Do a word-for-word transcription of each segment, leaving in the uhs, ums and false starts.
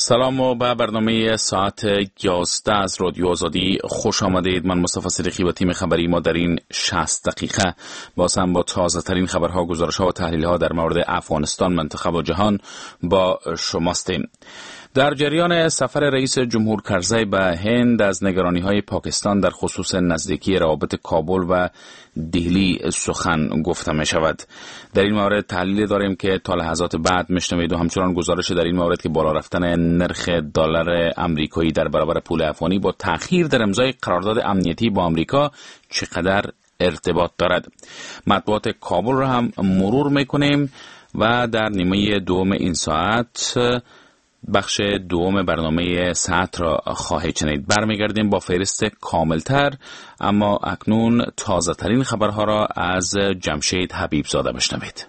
سلام و به برنامه ساعت یازده از رادیو آزادی خوش آمدید. من مصطفی صدیقی و تیم خبری ما در این شصت دقیقه باز هم با تازه ترین خبرها، گزارش‌ها و تحلیل‌ها در مورد افغانستان، منطقه و جهان با شماستیم. در جریان سفر رئیس جمهور کرزی به هند از نگرانی‌های پاکستان در خصوص نزدیکی روابط کابل و دهلی سخن گفته می شود. در این مورد تحلیل داریم که تا لحظات بعد میشنوید و همچنان گزارش در این مورد که بالا رفتن نرخ دلار آمریکایی در برابر پول افغانی با تأخیر در امضای قرارداد امنیتی با آمریکا چقدر ارتباط دارد. مطبوعات کابل را هم مرور میکنیم و در نیمه دوم این ساعت بخش دوم برنامه ساعت را خواهید شنید. برمیگردیم با فهرست کاملتر، اما اکنون تازه ترین خبرها را از جمشید حبیب زاده بشنوید.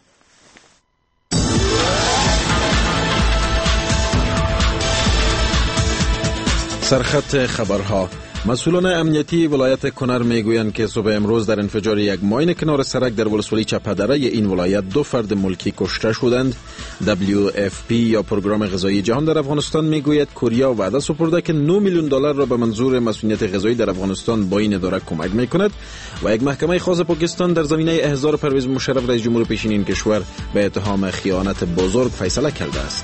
سرخط خبرها: مسئولان امنیتی ولایت کنر میگویند که صبح امروز در انفجار یک ماین کنار سرک در ولسوالی چپدره این ولایت دو فرد ملکی کشته شدند. دبلیو اف پی یا پروگرام غذایی جهان در افغانستان میگوید کوریا وعده سپرده که نه میلیون دلار را به منظور مسئولیت غذایی در افغانستان با این اداره کمک میکند و یک محکمه خاص پاکستان در زمینه احضار پرویز مشرف رئیس جمهور پیشین این کشور به اتهام خیانت بزرگ فیصله کرده است.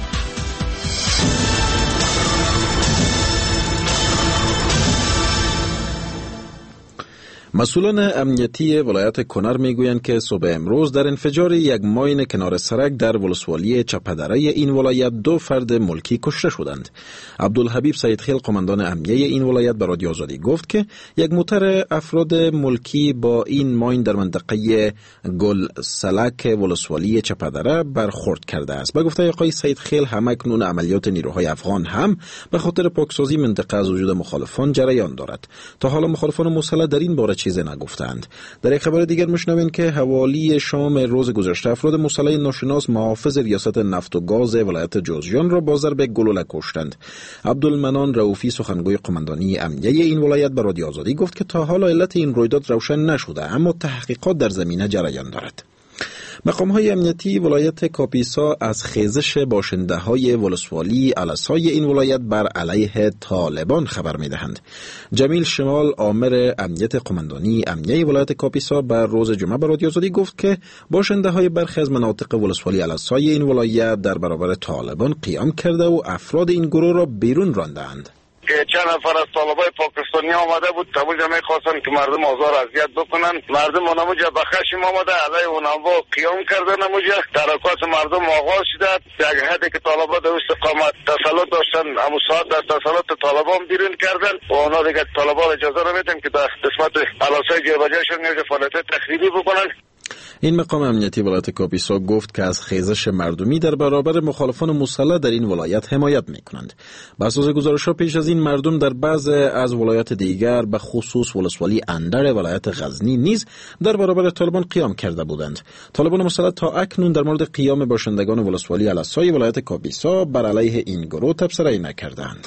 مسئولان امنیتی ولایت کنر میگویند که صبح امروز در انفجار یک ماین کنار سرک در ولسوالی چپدره این ولایت دو فرد ملکی کشته شدند. عبدالحبیب سیدخیل قماندان امنیه این ولایت به رادیو آزادی گفت که یک موتر افراد ملکی با این ماین در منطقه گل سلک ولسوالی چپدره برخورد کرده است. به گفته آقای سیدخیل همکنون عملیات نیروهای افغان هم به خاطر پاکسازی منطقه از وجود مخالفان جریان دارد. تا حالا مخالفان مسلح در این باره چیزی نگفتند. در یک خبر دیگر میشنویم که حوالی شام روز گذشته افراد مسلح ناشناس محافظ ریاست نفت و گاز ولایت جوزجان را با ضرب گلوله کشتند. عبدالمنان رؤوفی سخنگوی قماندانی امنیه این ولایت به رادیو آزادی گفت که تا حالا علت این رویداد روشن نشده، اما تحقیقات در زمینه جریان دارد. مقام‌های امنیتی ولایت کاپیسا از خیزش باشنده‌های ولسوالی علسای این ولایت بر علیه طالبان خبر می‌دهند. جمیل شمال آمر امنیت قماندانی امنیه ولایت کاپیسا بر روز جمعه به رادیو آزادی گفت که باشنده‌های برخی از مناطق ولسوالی علسای این ولایت در برابر طالبان قیام کرده و افراد این گروه را بیرون راندند. که چند نفر از طالبای پاکستانی آمده بود، تموجه میخواستن که مردم آزار اذیت بکنن. مردم اونموجه به خشم آمده، علیه اونها قیام کردن. نموجه ترکات مردم آغاز شده. یک حدی که طالبا در استقامت تسلط داشتن، همون ساعت در تسلط طالبان بیرون کردن و اونا دیگه طالبا اجازه نمیدن که در قسمت علاسای جیبجاشون نیوجه فعالیت تخریبی بکنن. این مقام امنیتی ولایت کاپیسا گفت که از خیزش مردمی در برابر مخالفان مسلح در این ولایت حمایت می‌کنند. بر اساس گزارش‌ها پیش از این مردم در بعض از ولایات دیگر به خصوص ولسوالی اندر ولایت غزنی نیز در برابر طالبان قیام کرده بودند. طالبان مسلح تا اکنون در مورد قیام باشندگان ولسوالی علسای ولایت کاپیسا بر علیه این گروه تبصره‌ای نکردند.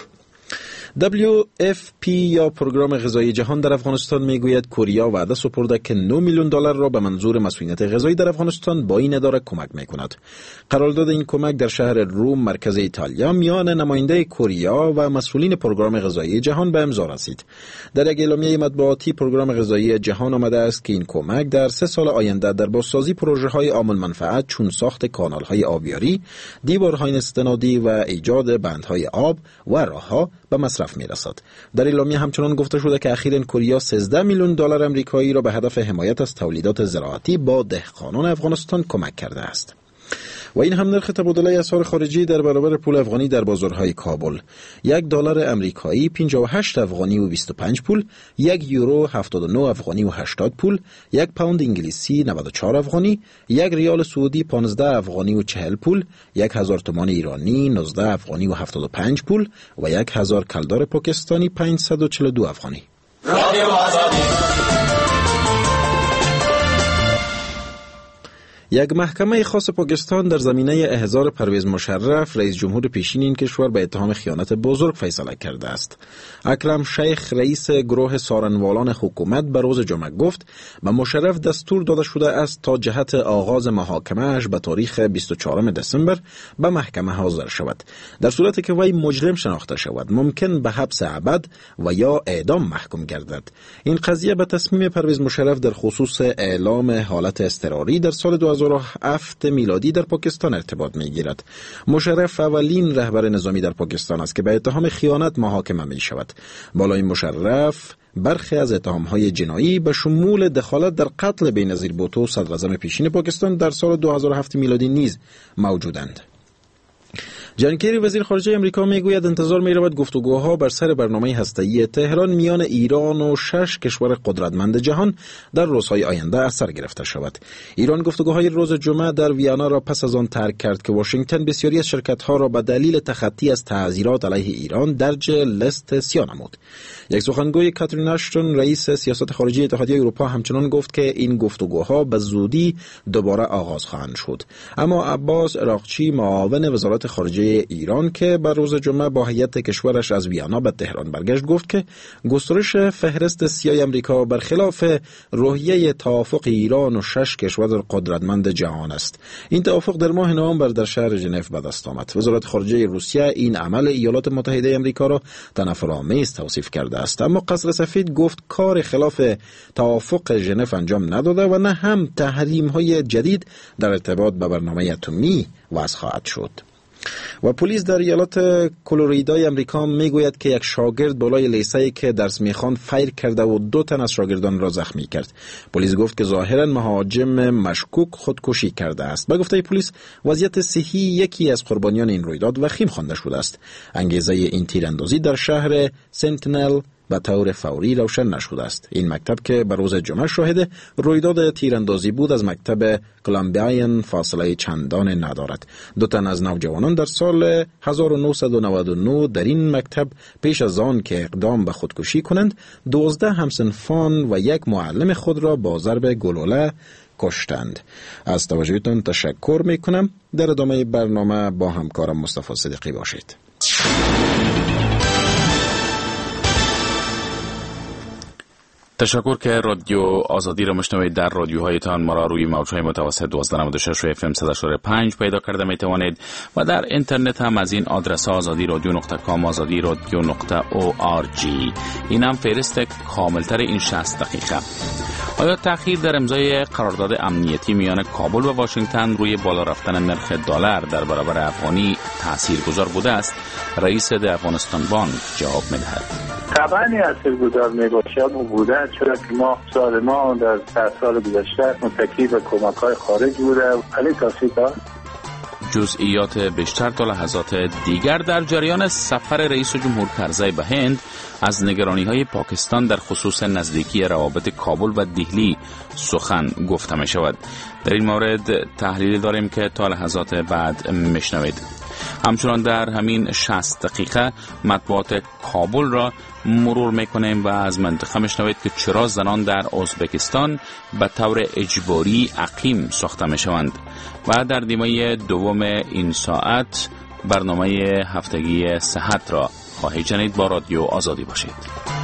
دبلیو اف پی یا پروگرام غذایی جهان در افغانستان میگوید کوریا وعده سپرده که نه میلیون دلار را به منظور مسئولیت غذایی در افغانستان با این اداره کمک میکند. قرارداد این کمک در شهر روم مرکز ایتالیا میان نماینده کوریا و مسئولین پروگرام غذایی جهان به امضا رسید. در یک اعلامیه مطبوعاتی پروگرام غذایی جهان آمده است که این کمک در سه سال آینده در بازسازی پروژه‌های عام المنفعت چون ساخت کانال‌های آبیاری، دیوارهای استنادی و ایجاد بندهای آب و راه‌ها به مصرف می‌رسد. در اعلامیه همچنان گفته شده که اخیراً کوریا سیزده میلیون دلار آمریکایی را به هدف حمایت از تولیدات زراعتی با دهقانان افغانستان کمک کرده است. و این هم نرخ تبادله اسعار خارجی در برابر پول افغانی در بازارهای کابل: یک دلار آمریکایی پنجاه و هشت افغانی و بیست و پنج پول، یک یورو هفتاد و نه افغانی و هشتاد پول، یک پوند انگلیسی نود و چهار افغانی، یک ریال سعودی پانزده افغانی و چهل پول، یک هزار تومان ایرانی نوزده افغانی و هفتاد و پنج پول و یک هزار کلدار پاکستانی پانصد و چهل و دو افغانی. رادیو آزادی. یک محکمه خاص پاکستان در زمینه احضار پرویز مشرف رئیس جمهور پیشین این کشور به اتهام خیانت بزرگ فیصله کرده است. اکرم شیخ رئیس گروه سارنوالان حکومت به روز جمعه گفت به مشرف دستور داده شده است تا جهت آغاز محاکمه‌اش به تاریخ بیست و چهارم دسامبر به محکمه حاضر شود. در صورتی که وی مجرم شناخته شود ممکن به حبس ابد و یا اعدام محکوم گردد. این قضیه به تصمیم پرویز مشرف در خصوص اعلام حالت اضطراری در سال دو هزار و هفت میلادی در پاکستان ارتباط می‌گیرد. مشرف اولین رهبر نظامی در پاکستان است که به اتهام خیانت محاکمه می‌شود. بالای مشرف برخی از اتهام‌های جنایی به شمول دخالت در قتل بینظیر بوتو صدر اعظم پیشین پاکستان در سال دو هزار و هفت میلادی نیز موجودند. جان کری وزیر خارجه امریکا میگوید انتظار می‌رود گفتگوها بر سر برنامه هسته‌ای تهران میان ایران و شش کشور قدرتمند جهان در روزهای آینده اثر گرفته شود. ایران گفتگوهای روز جمعه در ویانا را پس از آن ترک کرد که واشنگتن بسیاری از شرکت‌ها را به دلیل تخطی از تعزیرات علیه ایران درج لیست سیاه نمود. یک سخنگوی کاترین اشتون رئیس سیاست خارجی اتحادیه اروپا همچنان گفت که این گفتگوها به زودی دوباره آغاز خواهند شد. اما عباس عراقچی معاون وزارت خارجه ایران که بر روز جمعه با هیئت کشورش از ویانا به تهران برگشت گفت که گسترش فهرست سیاه امریکا برخلاف روحیه توافق ایران و شش کشور قدرتمند جهان است. این توافق در ماه نوامبر در شهر ژنو به دست آمد. وزارت خارجه روسیه این عمل ایالات متحده امریکا را تنفرآمیز توصیف کرده است، اما قصر سفید گفت کار خلاف توافق ژنو انجام نداده و نه هم تحریم‌های جدید در ارتباط با برنامه اتمی وضع خواهد شد. و پلیس در ایالات کلوریدای امریکا میگوید که یک شاگرد بالای لیسه‌ای که درس میخواند فیر کرده و دو تن از شاگردان را زخمی کرد. پلیس گفت که ظاهراً مهاجم مشکوک خودکشی کرده است. با گفته پلیس وضعیت صحی یکی از قربانیان این رویداد وخیم خوانده شده است. انگیزه این تیراندازی در شهر سنتینل به طور فوری روشن نشده است. این مکتب که بر روز جمعه شاهد رویداد تیراندازی بود از مکتب کلمبیان فاصله چندان ندارد. دو تن از نوجوانان در سال هزار و نهصد و نود و نه در این مکتب پیش از آن که اقدام به خودکشی کنند دوازده همسنفان و یک معلم خود را با ضرب گلوله کشتند. از توجهتان تشکر می کنم. در ادامه برنامه با همکارم مصطفی صدیقی باشید. تشکر که رادیو آزادی را مشنوید. در رادیوهایتان ما را روی موج‌های متوسط دوازده نود و شش و اف ام صد و پنج پیدا کرده می توانید و در اینترنت هم از این آدرس آزادی رادیو نقطه کام آزادی رادیو نقطه او آر جی. این هم فهرست کاملتر این شصت دقیقه. آیا تأخیر در امضای قرارداد امنیتی میان کابل و واشنگتن روی بالا رفتن نرخ دلار در برابر افغانی تاثیرگذار بوده است؟ رئیس ده افغانستان بانک جواب می‌دهد. طبعا تاثیرگذار میباشه و بوده، چرا که ما سال ما در ده سال گذشته متکی به کمک‌های خارج بوده ولی تاثیر داشت. جزئیات بیشتر تا لحظات دیگر. در جریان سفر رئیس جمهور کرزی به هند از نگرانی‌های پاکستان در خصوص نزدیکی روابط کابل و دهلی سخن گفته می شود. در این مورد تحلیلی داریم که تا لحظات بعد میشنوید. همچنان در همین شصت دقیقه مطبوعات کابل را مرور میکنیم و از منطقه میشنوید که چرا زنان در ازبکستان به طور اجباری اقیم ساخته میشوند. و در نیمه دوم این ساعت برنامه هفتگی صحت را خواهید شنید. با رادیو آزادی باشید.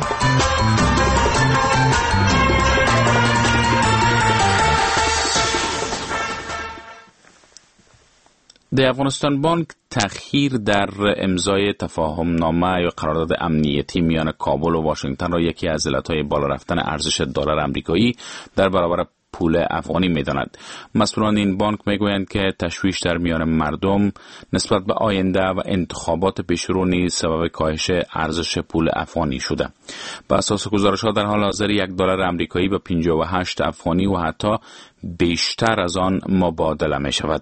ده افغانستان بانک تأخیر در امضای تفاهم نامه یا قرارداد امنیتی میان کابل و واشنگتن را یکی از علتهای بالا رفتن ارزش دلار آمریکایی در برابر پول افغانی می‌داند. مسئولان این بانک میگویند که تشویش در میان مردم نسبت به آینده و انتخابات پیشرو نیز سبب کاهش ارزش پول افغانی شده. بر اساس گزارش‌ها در حال حاضر یک دلار آمریکایی به پنجاه و هشت افغانی و حتی بیشتر از آن مبادله می‌شود.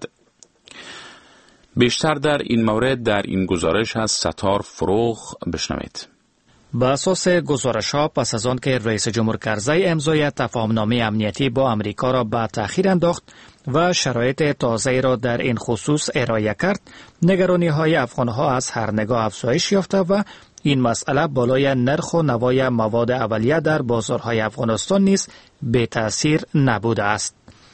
بیشتر در این مورد در این گزارش از ستار فروغ بشنوید. با اساس گزارش‌ها پس از آن که رئیس جمهور کرزی امضای تفاهم‌نامه امنیتی با امریکا را به تأخیر انداخت و شرایط تازه‌ای را در این خصوص ارائه کرد، نگرانی‌های افغان‌ها از هر نگاه افزایش یافته و این مسئله بالای نرخ و نوای مواد اولیه در بازارهای افغانستان نیز بی تأثیر نبوده است.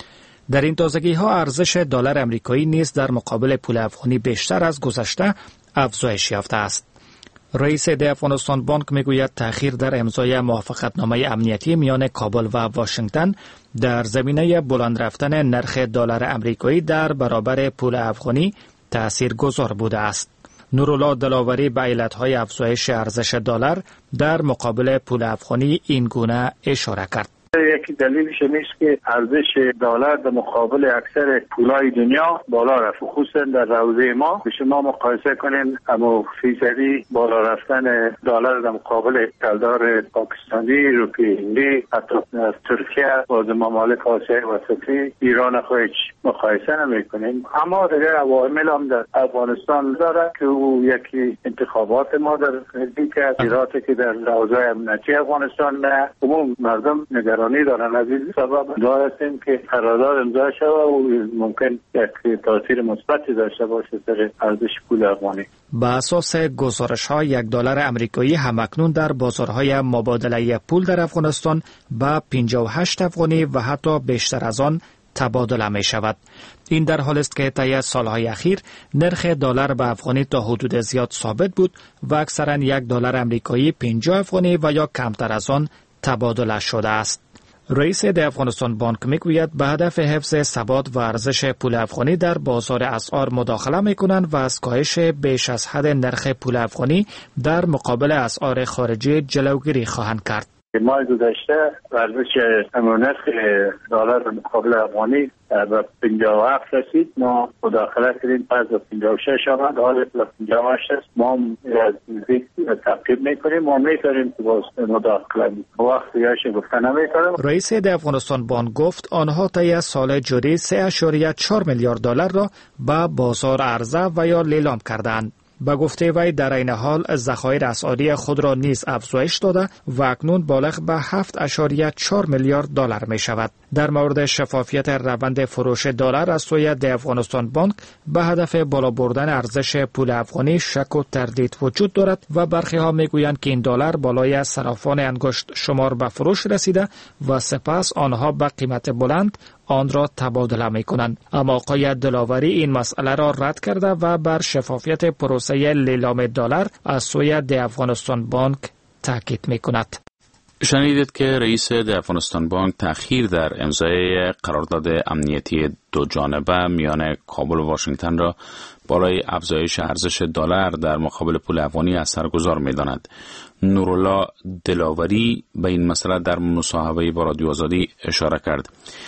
در این تازگی ها ارزش دلار آمریکایی نیز در مقابل پول افغانی بیشتر از گذشته افزایش یافته است. رئیس د افغانستان بانک میگوید تأخیر در امضای موافقتنامه امنیتی میان کابل و واشنگتن در زمینه بلند رفتن نرخ دلار آمریکایی در برابر پول افغانی تاثیرگذار بوده است. نورالله دلاوری به علتهای افزایش ارزش دلار در مقابل پول افغانی این گونه اشاره کرد. یکی دلیلش نیست که ارزش دلار در مقابل اکثر پولای دنیا بالا رفت، خصوصا در روزه ما. به شما مقایسه کنین اما فیصدی بالا رفتن دلار در مقابل دلار پاکستانی، روپیه هندی، حتی از ترکیه و ممالک آسیای وسطی، ایران خود مقایسه نمی‌کنیم. اما دیگر عوامل هم در افغانستان داره که او یکی انتخابات ما در نزدیک ایراتی که در حوزه امنیتی افغانستان نه عموم مردم نگران دارن. از این سبب داریم که قرارداد امضا شود و ممکن یک تاثیر مثبتی داشته باشه در ارزش پول افغانی. به اساس گزارش ها یک دلار آمریکایی همکنون در بازارهای مبادله پول در افغانستان به پنجاه و هشت افغانی و حتی بیشتر از آن تبادله می شود. این در حالی است که طی سالهای اخیر نرخ دلار به افغانی تا حدود زیاد ثابت بود و اکثرا یک دلار آمریکایی پنجاه افغانی و یا کمتر از آن تبادله شده است. رئیس د افغانستان بانک میگوید به هدف حفظ ثبات و ارزش پول افغانی در بازار اسعار مداخله میکنند و از کاهش بیش از حد نرخ پول افغانی در مقابل اسعار خارجی جلوگیری خواهند کرد. ماه گذشته ارزش نرخ دلار مقابل افغانی به پنجاه و هفت رسید. ما مداخله کردیم، پس به پنجاه و شش آمد، حالا به پنجاه و هشت است. ما از نزدیک تعقیب میکنیم، ما میتونیم که باز مداخله وقت یاش گفته نمیکنیم. رئیس د افغانستان بانک گفت آنها طی سال جاری سه اشاریه چهار میلیارد دلار را به بازار عرضه و یا لیلام کردند. به گفته وی در این حال ذخایر اسعاری خود را نیز افزایش داده و اکنون بالغ به هفت اشاریه چهار میلیارد دلار می شود. در مورد شفافیت روند فروش دلار از سوی د افغانستان بانک به هدف بالا بردن ارزش پول افغانی شک و تردید وجود دارد و برخی ها می گویند که این دلار بالای صرافان انگشت شمار به فروش رسیده و سپس آنها به قیمت بلند آن را تبادله می کنند. اما آقای دلاوری این مسئله را رد کرده و بر شفافیت پروسه لیلام دلار از سوی د افغانستان بانک تاکید می کند. شنیدید که رئیس د افغانستان بانک تأخیر در امضای قرارداد امنیتی دو جانبه میان کابل و واشنگتن را بالای افزایش ارزش دلار در مقابل پول افغانی اثرگذار می‌داند. نورالله دلاوری به این مسئله در مصاحبه با رادیو آزادی اشاره کرد.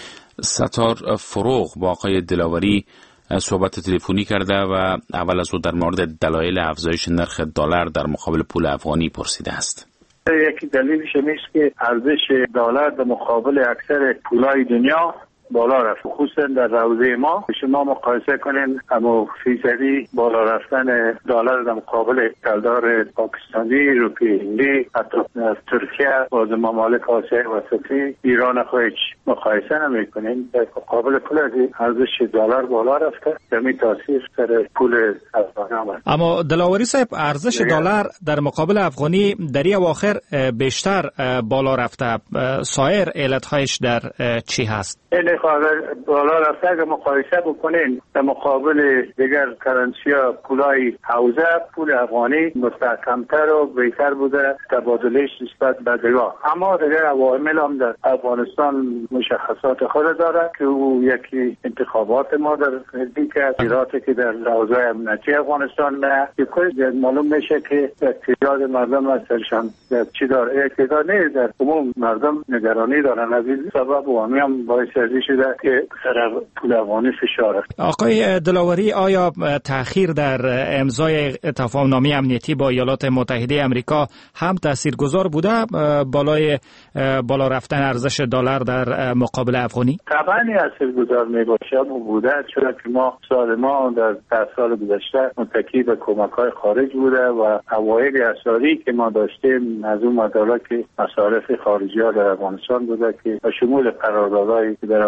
ستار فروغ با آقای دلاوری صحبت تلفنی کرده و اول از او در مورد دلایل افزایش نرخ دلار در مقابل پول افغانی پرسیده است. یکی دلیلش نیست که ارزش دلار در مقابل اکثر پولای دنیا بالا رفت، خصوصا در روزه ما. شما مقایسه کنین اما فیصدی بالا رفتن دلار در مقابل دلار پاکستانی، روپیه هندی، حتی از ترکیه و ممالک آسیای وسطی، ایران خود مقایسه نمی‌کنین. در مقابل پول ارزش دلار بالا رفته، همین تاثیر سر پول افغانی آمد. اما دلاوری صاحب ارزش دلار در مقابل افغانی در اواخر بیشتر بالا رفته، سایر علت‌هایش در چی هست؟ این خواهر بالا رفته اگر مقایسه بکنین در مقابل دیگر کرنسی ها پولای حوزه، پول افغانی مستحکمتر و بهتر بوده تبادلش نسبت به دیگر. اما دیگر عوامل هم در افغانستان مشخصات خود داره که او یکی انتخابات ما در نزدیک ایراتی که در حوزه امنیتی افغانستان نه که معلوم میشه که تعداد مردم از سرشان چی داره، اعتقاد نیست در عموم مردم نگرانی دارن. از این سبب و همی هم باعث شده که سر پول افغانی فشار است. آقای دلاوری، آیا تأخیر در امضای تفاهم‌نامه امنیتی با ایالات متحده آمریکا هم تاثیرگذار بوده بالای بالا رفتن ارزش دلار در مقابل افغانی؟ طبعاً تاثیرگذار میباشه و بوده، چرا که ما سال ما در ده سال گذشته متکی به کمک‌های خارج بوده و عواید اسعاری که ما داشتیم از اون مدارک که مصارف خارجی ها در افغانستان بوده که به شمول قراردادهایی که در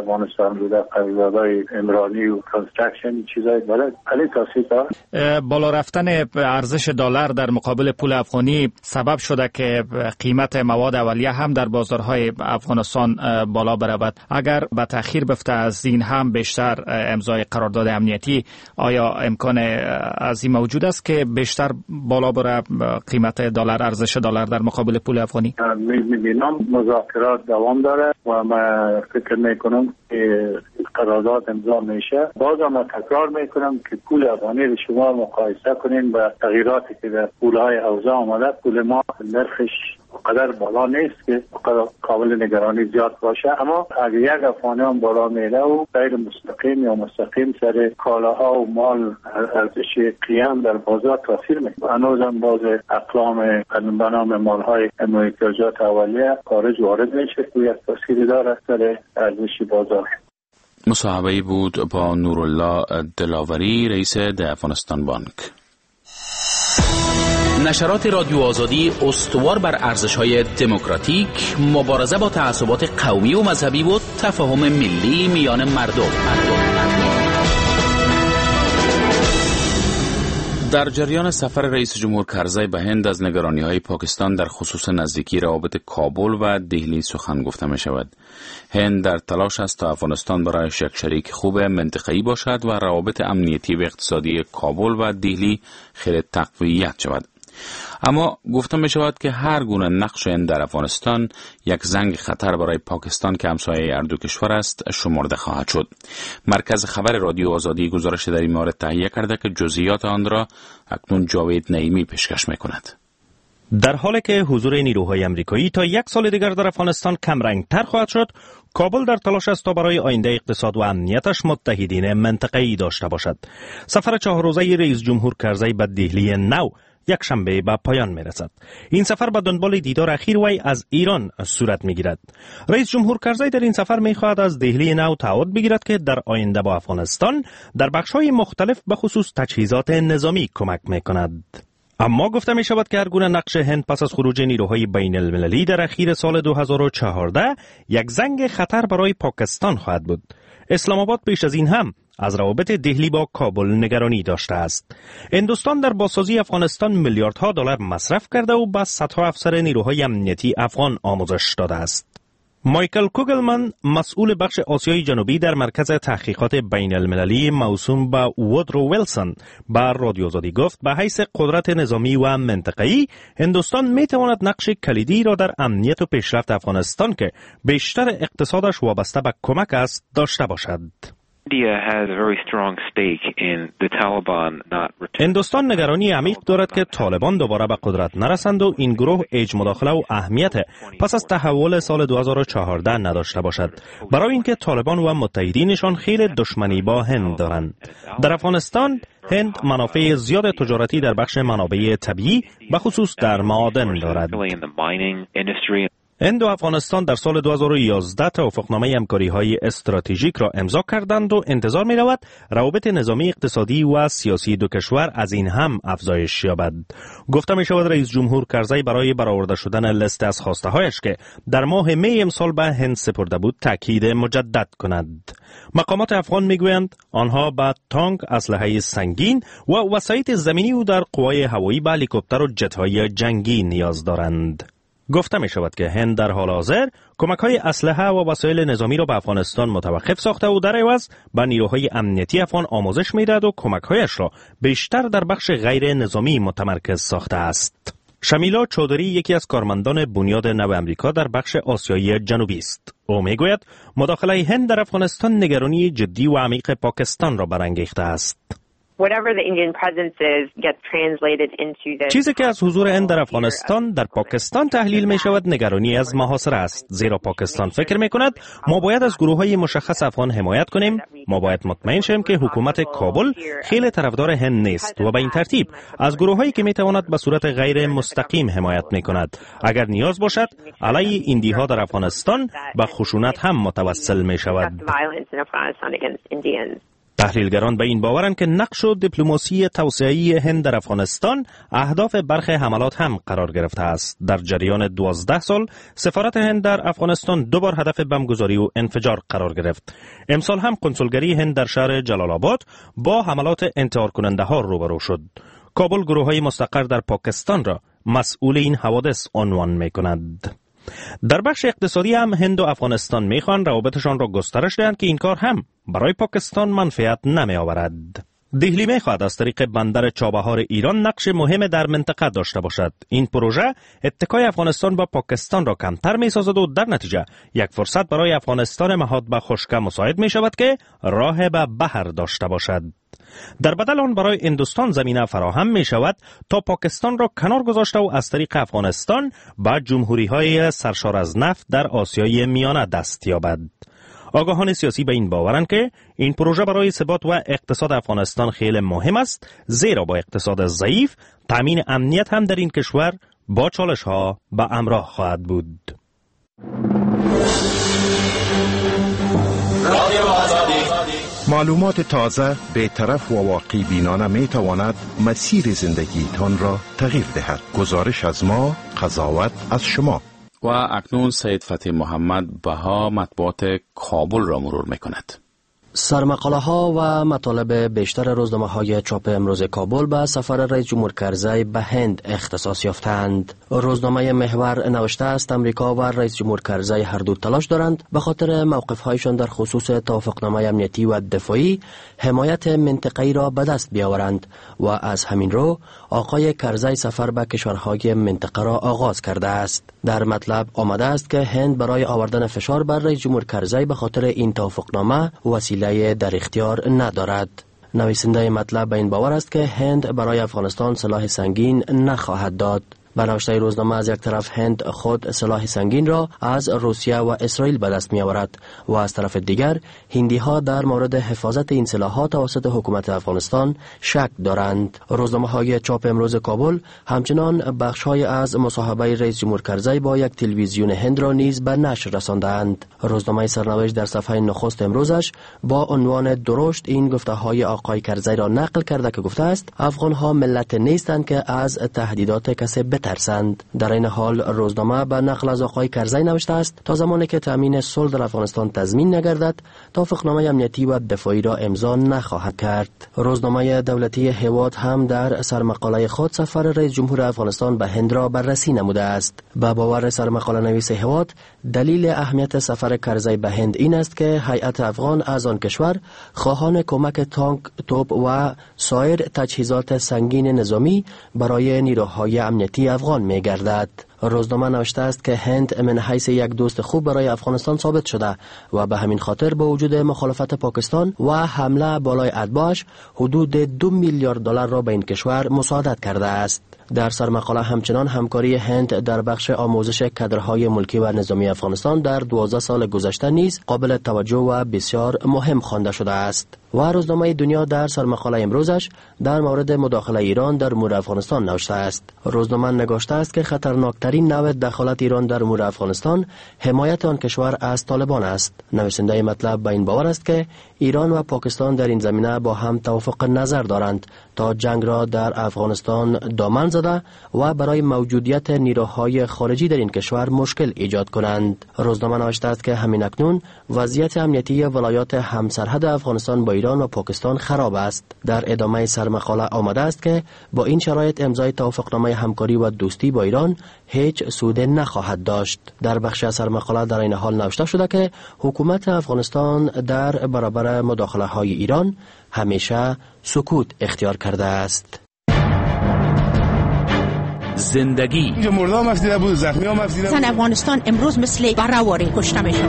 افغانستان بوده، قراردادهای عمرانی و کانستراکشن چیزای بله علی تاثیر داره. بالا رفتن ارزش دلار در مقابل پول افغانی سبب شده که قیمت مواد اولیه هم در بازارهای افغانستان بالا برود. اگر به تأخیر بفته از این هم بیشتر امضای قرارداد امنیتی، آیا امکان از این موجود است که بیشتر بالا بره قیمت دلار، ارزش دلار در مقابل پول افغانی؟ میبینم مذاکرات دوام داره و من فکر میکنم که قرارداد امضا میشه. باز هم تکرار میکنم که پول افغانی رو شما مقایسه کنین با تغییراتی که در پولهای اوضاع آمده، پول ما نرخش قدر بالا نیست که قابل نگرانی زیاد باشه، اما اگر یک افغانی هم بالا میره و غیر مستقیم یا مستقیم سر کالاها و مال ارزش قیم در بازار تاثیر میکنه. هنوز هم باز اقلام به نام مالهای احتیاجات اولیه خارج وارد میشه که یک تاثیری داره سر ارزش بازار. مصاحبه‌ای بود با نورالله دلاوری، رئیس ده افغانستان بانک. نشرات رادیو آزادی استوار بر ارزش‌های دموکراتیک، مبارزه با تعصبات قومی و مذهبی و تفاهم ملی میان مردم. در جریان سفر رئیس جمهور کرزی به هند از نگرانی‌های پاکستان در خصوص نزدیکی روابط کابل و دهلی سخن گفته می شود. هند در تلاش است تا افغانستان برایش یک شریک خوب منطقه‌ای باشد و روابط امنیتی و اقتصادی کابل و دهلی خیلی تقویت شود. اما گفته می شود که هر گونه نقش هند در افغانستان یک زنگ خطر برای پاکستان که همسایه هر دو کشور است شمرده خواهد شد. مرکز خبر رادیو آزادی گزارش در این مورد تهیه کرده که جزئیات آن را اکنون جاوید نعیمی پیشکش می کند. در حالی که حضور نیروهای امریکایی تا یک سال دیگر در افغانستان کمرنگ‌تر خواهد شد، کابل در تلاش است تا برای آینده اقتصاد و امنیتش متحدین منطقه‌ای داشته باشد. سفر چهار روزه رئیس جمهور کرزی به دهلی نو یک شنبه به پایان می رسد. این سفر به دنبال دیدار اخیر وی از ایران صورت می گیرد. رئیس جمهور کرزی در این سفر می خواهد از دهلی نو تعهد بگیرد که در آینده با افغانستان در بخش‌های مختلف به خصوص تجهیزات نظامی کمک می کند. اما گفته می شود که هر گونه نقش هند پس از خروج نیروهای بین المللی در اخیر سال دو هزار و چهارده یک زنگ خطر برای پاکستان خواهد بود. اسلام آباد پیش از این هم از روابط دهلی با کابل نگرانی داشته است. هندوستان در بازسازی افغانستان میلیاردها دلار مصرف کرده و به صدها افسر نیروهای امنیتی افغان آموزش داده است. مایکل کوگلمن، مسئول بخش آسیای جنوبی در مرکز تحقیقات بین المللی موسوم به وودرو ویلسون، بر رادیو آزادی گفت به حیث قدرت نظامی و منطقه‌ای هندوستان می تواند نقش کلیدی را در امنیت و پیشرفت افغانستان که بیشتر اقتصادش وابسته به کمک است داشته باشد. هندوستان نگرانی عمیق دارد که طالبان دوباره به قدرت نرسند و این گروه ایج مداخله و اهمیت پس از تحول سال دو هزار و چهارده نداشته باشد، برای اینکه طالبان و متحدینشان خیلی دشمنی با هند دارند. در افغانستان هند منافع زیاد تجارتی در بخش منابع طبیعی به خصوص در معادن دارد. هند و افغانستان در سال دو هزار و یازده توافقنامه همکاری‌های استراتژیک را امضا کردند و انتظار می‌رود روابط نظامی، اقتصادی و سیاسی دو کشور از این هم افزایش یابد. گفته می‌شود رئیس جمهور کرزی برای برآورده شدن لیست از خواسته‌هایش که در ماه می امسال به هند سپرده بود تاکید مجدد کند. مقامات افغان می‌گویند آنها به تانک، اسلحه سنگین و وسایط زمینی و در قوای هوایی به هلیکوپتر و جت‌های جنگی نیاز دارند. گفته می شود که هند در حال حاضر کمک‌های اسلحه و وسایل نظامی را به افغانستان متوقف ساخته و در عوض به نیروهای امنیتی افغان آموزش می‌دهد و کمک‌هایش را بیشتر در بخش غیر نظامی متمرکز ساخته است. شمیلا چودری یکی از کارمندان بنیاد نو امریکا در بخش آسیایی جنوبی است. او می‌گوید مداخله هند در افغانستان نگرانی جدی و عمیق پاکستان را برانگیخته است. چیزی که از حضور هند در افغانستان در پاکستان تحلیل می شود نگرانی از محاصره است، زیرا پاکستان فکر می کند ما باید از گروه های مشخص افغان حمایت کنیم. ما باید مطمئن شیم که حکومت کابل خیلی طرفدار هند نیست و به این ترتیب از گروه هایی که می تواند به صورت غیر مستقیم حمایت می کند. اگر نیاز باشد علیه ایندی ها در افغانستان به خشونت هم متوسل می شود. تحلیلگران به این باورند که نقش و دیپلماسی توسعه‌ای هند در افغانستان اهداف برخی حملات هم قرار گرفته است. در جریان دوازده سال سفارت هند در افغانستان دو بار هدف بمبگذاری و انفجار قرار گرفت. امسال هم کنسولگری هند در شهر جلال آباد با حملات انتحار کننده ها روبرو شد. کابل گروه‌های مستقر در پاکستان را مسئول این حوادث عنوان می‌کند. در بخش اقتصادی هم هند و افغانستان میخوان روابطشان را گسترش دهند که این کار هم برای پاکستان منفعت نمی آورد. دهلی میخواهد از طریق بندر چابهار ایران نقش مهم در منطقه داشته باشد. این پروژه اتکای افغانستان با پاکستان را کمتر میسازد و در نتیجه یک فرصت برای افغانستان مهاد به خشکی مساعد می شود که راه به بحر داشته باشد. در بدل آن برای هندوستان زمینه فراهم می شود تا پاکستان را کنار گذاشته و از طریق افغانستان به جمهوری های سرشار از نفت در آسیای میانه دست یابد. آگاهان سیاسی به این باورند که این پروژه برای ثبات و اقتصاد افغانستان خیلی مهم است، زیرا با اقتصاد ضعیف تامین امنیت هم در این کشور با چالش ها به همراه خواهد بود. معلومات تازه، بی‌طرف و واقعی بینانه می تواند مسیر زندگی تان را تغییر دهد. گزارش از ما، قضاوت از شما. و اکنون سید فتح محمد بها مطبوعات کابل را مرور می کند. سرمقاله ها و مطالب بیشتر روزنامه های چاپ امروز کابل به سفر رئیس جمهور کرزی به هند اختصاص یافتند. روزنامه محور نوشته است امریکا و رئیس جمهور کرزی هر دو تلاش دارند به خاطر موقف هایشان در خصوص توافقنامه امنیتی و دفاعی حمایت منطقه‌ای را به دست بیاورند و از همین رو آقای کرزی سفر به کشورهای منطقه را آغاز کرده است. در مطلب آمده است که هند برای آوردن فشار بر رئیس جمهور کرزی به خاطر این توافقنامه وسیله در اختیار ندارد. نویسنده مطلب به این باور است که هند برای افغانستان سلاح سنگین نخواهد داد. به نوشته روزنامه از یک طرف هند خود سلاح سنگین را از روسیه و اسرائیل به دست می آورد و از طرف دیگر هندی ها در مورد حفاظت این سلاح‌ها توسط حکومت افغانستان شک دارند. روزنامه های چاپ امروز کابل همچنان بخش های از مصاحبه رئیس جمهور کرزی با یک تلویزیون هند را نیز به نشر رساندند. روزنامه سرنوشت در صفحه نخست امروزش با عنوان درشت این گفته های آقای کرزی را نقل کرده که گفته است افغان ها ملت نیستند که از تهدیدات کسی ترسند. در این حال روزنامه به نقل از آقای کرزی نوشته است تا زمانی که تامین صلح در افغانستان تضمین نگردد توافقنامه امنیتی و دفاعی را امضا نخواهد کرد. روزنامه دولتی هواد هم در سرمقاله خود سفر رئیس جمهور افغانستان به هند را بررسی نموده است. به باور سرمقاله نویس هواد دلیل اهمیت سفر کرزی به هند این است که هیئت افغان از آن کشور خواهان کمک تانک، توپ و سایر تجهیزات سنگین نظامی برای نیروهای امنیتی افغان می گردد. روزنامه نوشته است که هند من حیث یک دوست خوب برای افغانستان ثابت شده و به همین خاطر با وجود مخالفت پاکستان و حمله بالای اتباعش حدود دو میلیارد دلار را به این کشور مساعدت کرده است. در سرمقاله همچنان همکاری هند در بخش آموزش کادرهای ملکی و نظامی افغانستان در دوازده سال گذشته نیز قابل توجه و بسیار مهم خوانده شده است. و روزنامه دنیا در سرمقاله امروزش در مورد مداخله ایران در امور افغانستان نوشته است. روزنامه نگاشته است که خطرناکترین نوع دخالت ایران در امور افغانستان حمایت آن کشور از طالبان است. نویسنده مطلب به این باور است که ایران و پاکستان در این زمینه با هم توافق نظر دارند تا جنگ را در افغانستان دامن زده و برای موجودیت نیروهای خارجی در این کشور مشکل ایجاد کنند. روزنامه نوشته است که همین اکنون وضعیت امنیتی ولایات همسرحد افغانستان با ایران و پاکستان خراب است. در ادامه سرمقاله آمده است که با این شرایط امضای توافقنامه همکاری و دوستی با ایران هیچ سود نخواهد داشت. در بخش از سرمقاله در این حال نوشته شده که حکومت افغانستان در برابر مداخله های ایران همیشه سکوت اختیار کرده است. زندگی اینجا مرده هم افزیده بود، زخمی هم افزیده بود. زن افغانستان امروز مثل برآوری کشته میشن.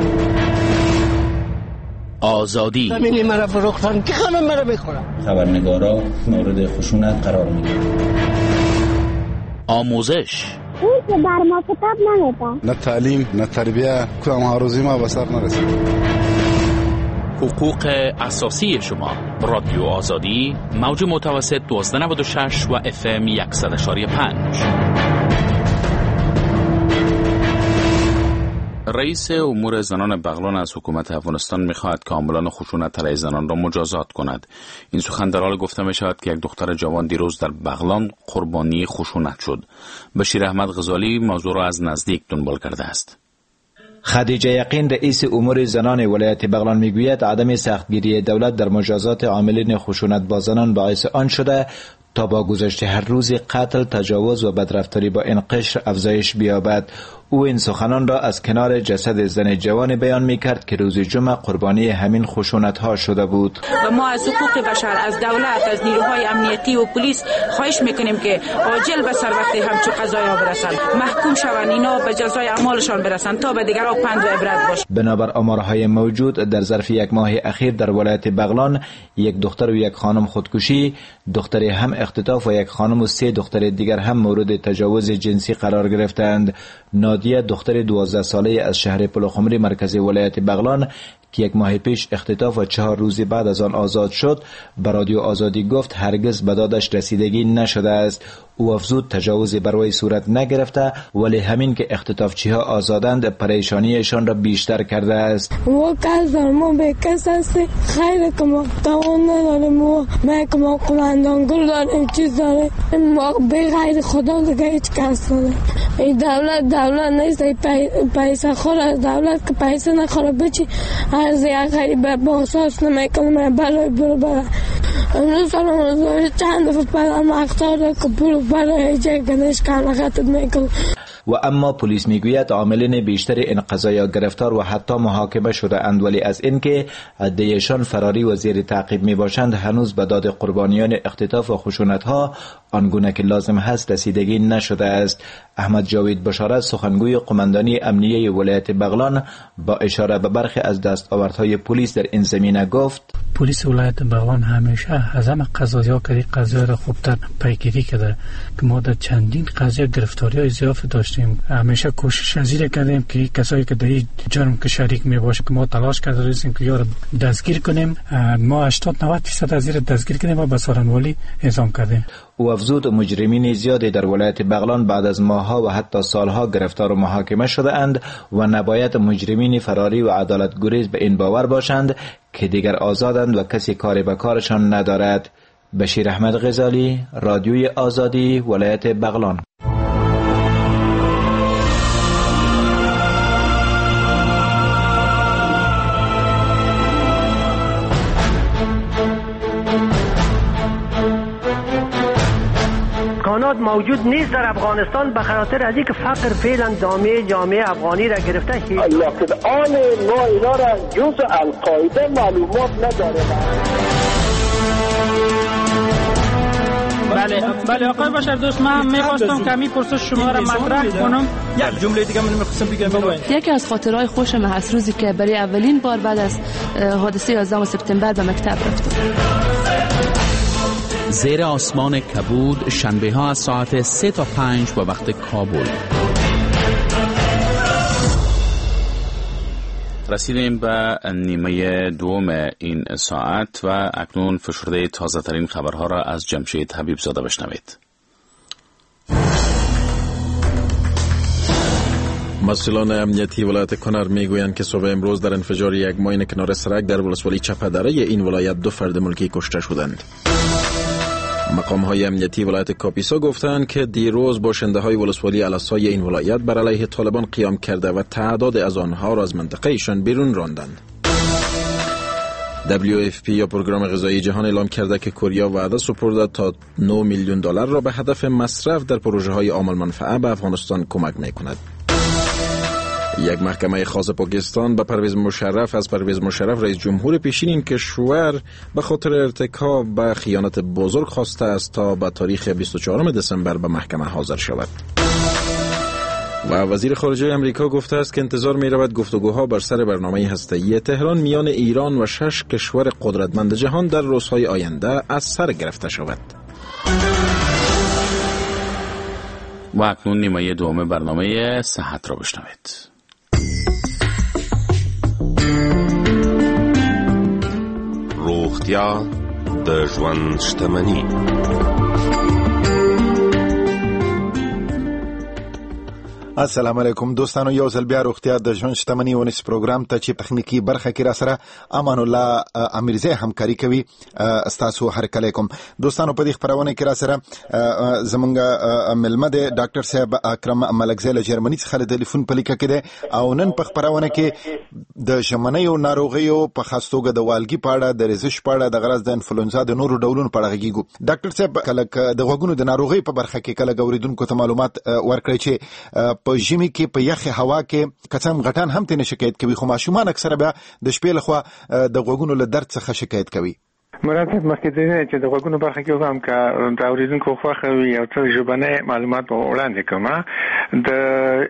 آزادی زمینی مرا فروختن که خانم مرا بخورم. خبرنگارا مورد خشونت قرار میگیرن. آموزش اون که بر ما کتاب نمیدن. نه تعلیم نه تربیه کدام هاروزی ما به سر نرسید. حقوق اساسی شما. رادیو آزادی موج متوسط دوازده نود و شش و اف ام صد و پنج. رئیس امور زنان بغلان از حکومت افغانستان می‌خواهد که عاملان خشونت علیه زنان را مجازات کند. این سخن در حال گفته می‌شود که یک دختر جوان دیروز در بغلان قربانی خشونت شد. بشیر احمد غزالی موضوع را از نزدیک دنبال کرده است. خدیجه یقین رئیس امور زنان ولایت بغلان میگوید عدم سختگیری دولت در مجازات عاملین خشونت با زنان باعث آن شده تا با گذشت هر روز قتل، تجاوز و بدرفتاری با این قشر افزایش بیابد. او این سخنان را از کنار جسد زن جوان بیان می کرد که روز جمعه قربانی همین خشونت ها شده بود. و ما از حقوق بشر، از دولت، از نیروهای امنیتی و پلیس خواهش میکنیم که عاجل به سر وقت همچو قضایا برسند، محکوم شوند، اینا به جزای اعمالشان برسند تا به دیگران پند و عبرت باشه. بنابر آمارهای موجود در ظرف یک ماه اخیر در ولایت بغلان یک دختر و یک خانم خودکشی، دختر هم اختطاف و یک خانم و سه دختر دیگر هم مورد تجاوز جنسی قرار گرفتند. نادیه دختر دوازده ساله از شهر پلخمری مرکز ولایت بغلان که یک ماه پیش اختطاف و چهار روز بعد از آن آزاد شد به رادیو آزادی گفت هرگز به دادش رسیدگی نشده است. او افزود تجاوز بر وی صورت نگرفته ولی همین که اختطافچی ها آزادند پریشانیشان را بیشتر کرده است. ما کس در ما به کس هست خیر که ما توان نداریم و ما که ما قماندانگل داریم چیز داریم ما به غیر خدا دیگه هیچ کس نداریم. این دولت دولت نیست پیسه خوره دولت که پیسه نخوره بچی از یک غریب با احساس نمیکنم برای برو برای امروز سلام چند دفعه پدرم اختار که برو برای جای گنش کنقطت میکنم. و اما پلیس میگوید عاملین بیشتر این قضایا گرفتار و حتی محاکمه شده اند ولی از اینکه عده‌شان فراری و زیر تعقیب می باشند هنوز به داد قربانیان اختطاف و خشونت ها آنگونه که لازم هست رسیدگی نشده است. احمد جاوید بشارت سخنگوی قماندانی امنیه ولایت بغلان با اشاره به برخی از دستاوردهای پلیس در این زمینه گفت پلیس ولایت بغلان همیشه از همه قضایا که قضایا را خوبتر پیگیری کرده که ما در چندین قضیه گرفتاری های زیافت داشتیم. همیشه کوشش ازیر کردیم که کسایی که در این جرم که شریک می باشه که ما تلاش کرده رسیم که یار دستگیر کنیم. ما هشتاد نود درصد از این دستگیر کنیم و به سارنوالی اعزام کردیم. او افزود مجرمین زیادی در ولایت بغلان بعد از ماهها و حتی سالها گرفتار و محاکمه شده اند و نباید مجرمین فراری و عدالت گریز به این باور باشند که دیگر آزادند و کسی کاری به کارشان ندارد. بشیر احمد غزالی، رادیوی آزادی، ولایت بغلان. موجود نیست در افغانستان به خاطر از اینکه فقر فعلا دامه جامعه افغانی را گرفته. لکن آن ما اینا را جز القاعده معلومات نداره. بله بله آقای بشر دوست، من می‌خواستم کمی پرسش شما را مطرح کنم. یک جمله دیگه من می‌خواستم بگم. یکی از خاطرهای خوشم از روزی که برای اولین بار بعد از حادثه یازدهم سپتامبر به مکتب رفتم. زیر آسمان کبود شنبه ها از ساعت سه تا پنج به وقت کابل. رسیدیم به نیمه دوم این ساعت و اکنون فشرده تازه ترین خبرها را از جمشید حبیب زاده بشنوید. مسئولان امنیتی ولایت کنر میگویند که صبح امروز در انفجار یک ماین کنار سرک در ولسوالی چپدره این ولایت دو فرد ملکی کشته شدند. مقام های امنیتی ولایت کاپیسا گفتند که دیروز باشنده های ولسوالی الاسای این ولایت بر علیه طالبان قیام کرده و تعداد از آنها را از منطقه ایشان بیرون راندند. دبلیو اف پی یا پروگرام غذایی جهان اعلام کرده که کره وعده سپرده تا نه میلیون دلار را به هدف مصرف در پروژه های عامل منفعه به افغانستان کمک میکند. یک محکمه خاص پاکستان به پرویز مشرف از پرویز مشرف رئیس جمهور پیشین این کشور به خاطر ارتکاب به خیانت بزرگ خواسته است تا به تاریخ بیست و چهارم دسامبر به محکمه حاضر شود. و وزیر خارجه امریکا گفته است که انتظار می رود گفتگوها بر سر برنامه هسته‌ای تهران میان ایران و شش کشور قدرتمند جهان در روزهای آینده از سر گرفته شود. و اکنون نیمه دوم برنامه صحت را بشنوید. روغتیا د ژوند شتمني. السلام علیکم دوستانو، یو ځل بیا روغتیا د ژوند شتمنۍ ونیس پروګرام ته چې تخنیکی برخه کې را سره امان الله امیرزی همکاري کوي. استاسو هر کله کوم دوستانو په دې خبرونه کې را سره زمونږ ملمه ده ډاکټر صاحب اکرم ملکزی له جرمني څخه د ټلیفون په لیکه کې ده او نن په خبرونه کې د ژمنیو ناروغیو په خاص توګه د والګي په اړه، د ریزش په اړه، د غرض د انفلونزا د نورو ډولونو په اړه غږیږو. ډاکټر صاحب کله د غوږونو د ناروغي په برخه کې کله غوړیدونکو ته معلومات ورکړي چې په ژمي کې په یخ هوا کې قسم غټان هم ته شکایت کوي، خو ماشومان اکثره بیا د شپې لخوا د غوږونو له درد څخه شکایت کوي. مراتب مخکې دی چې د غوږونو برخه کې هم کا د اوریدونکو خوښه وي او څه ژبنی معلومات وړاندې کوم. د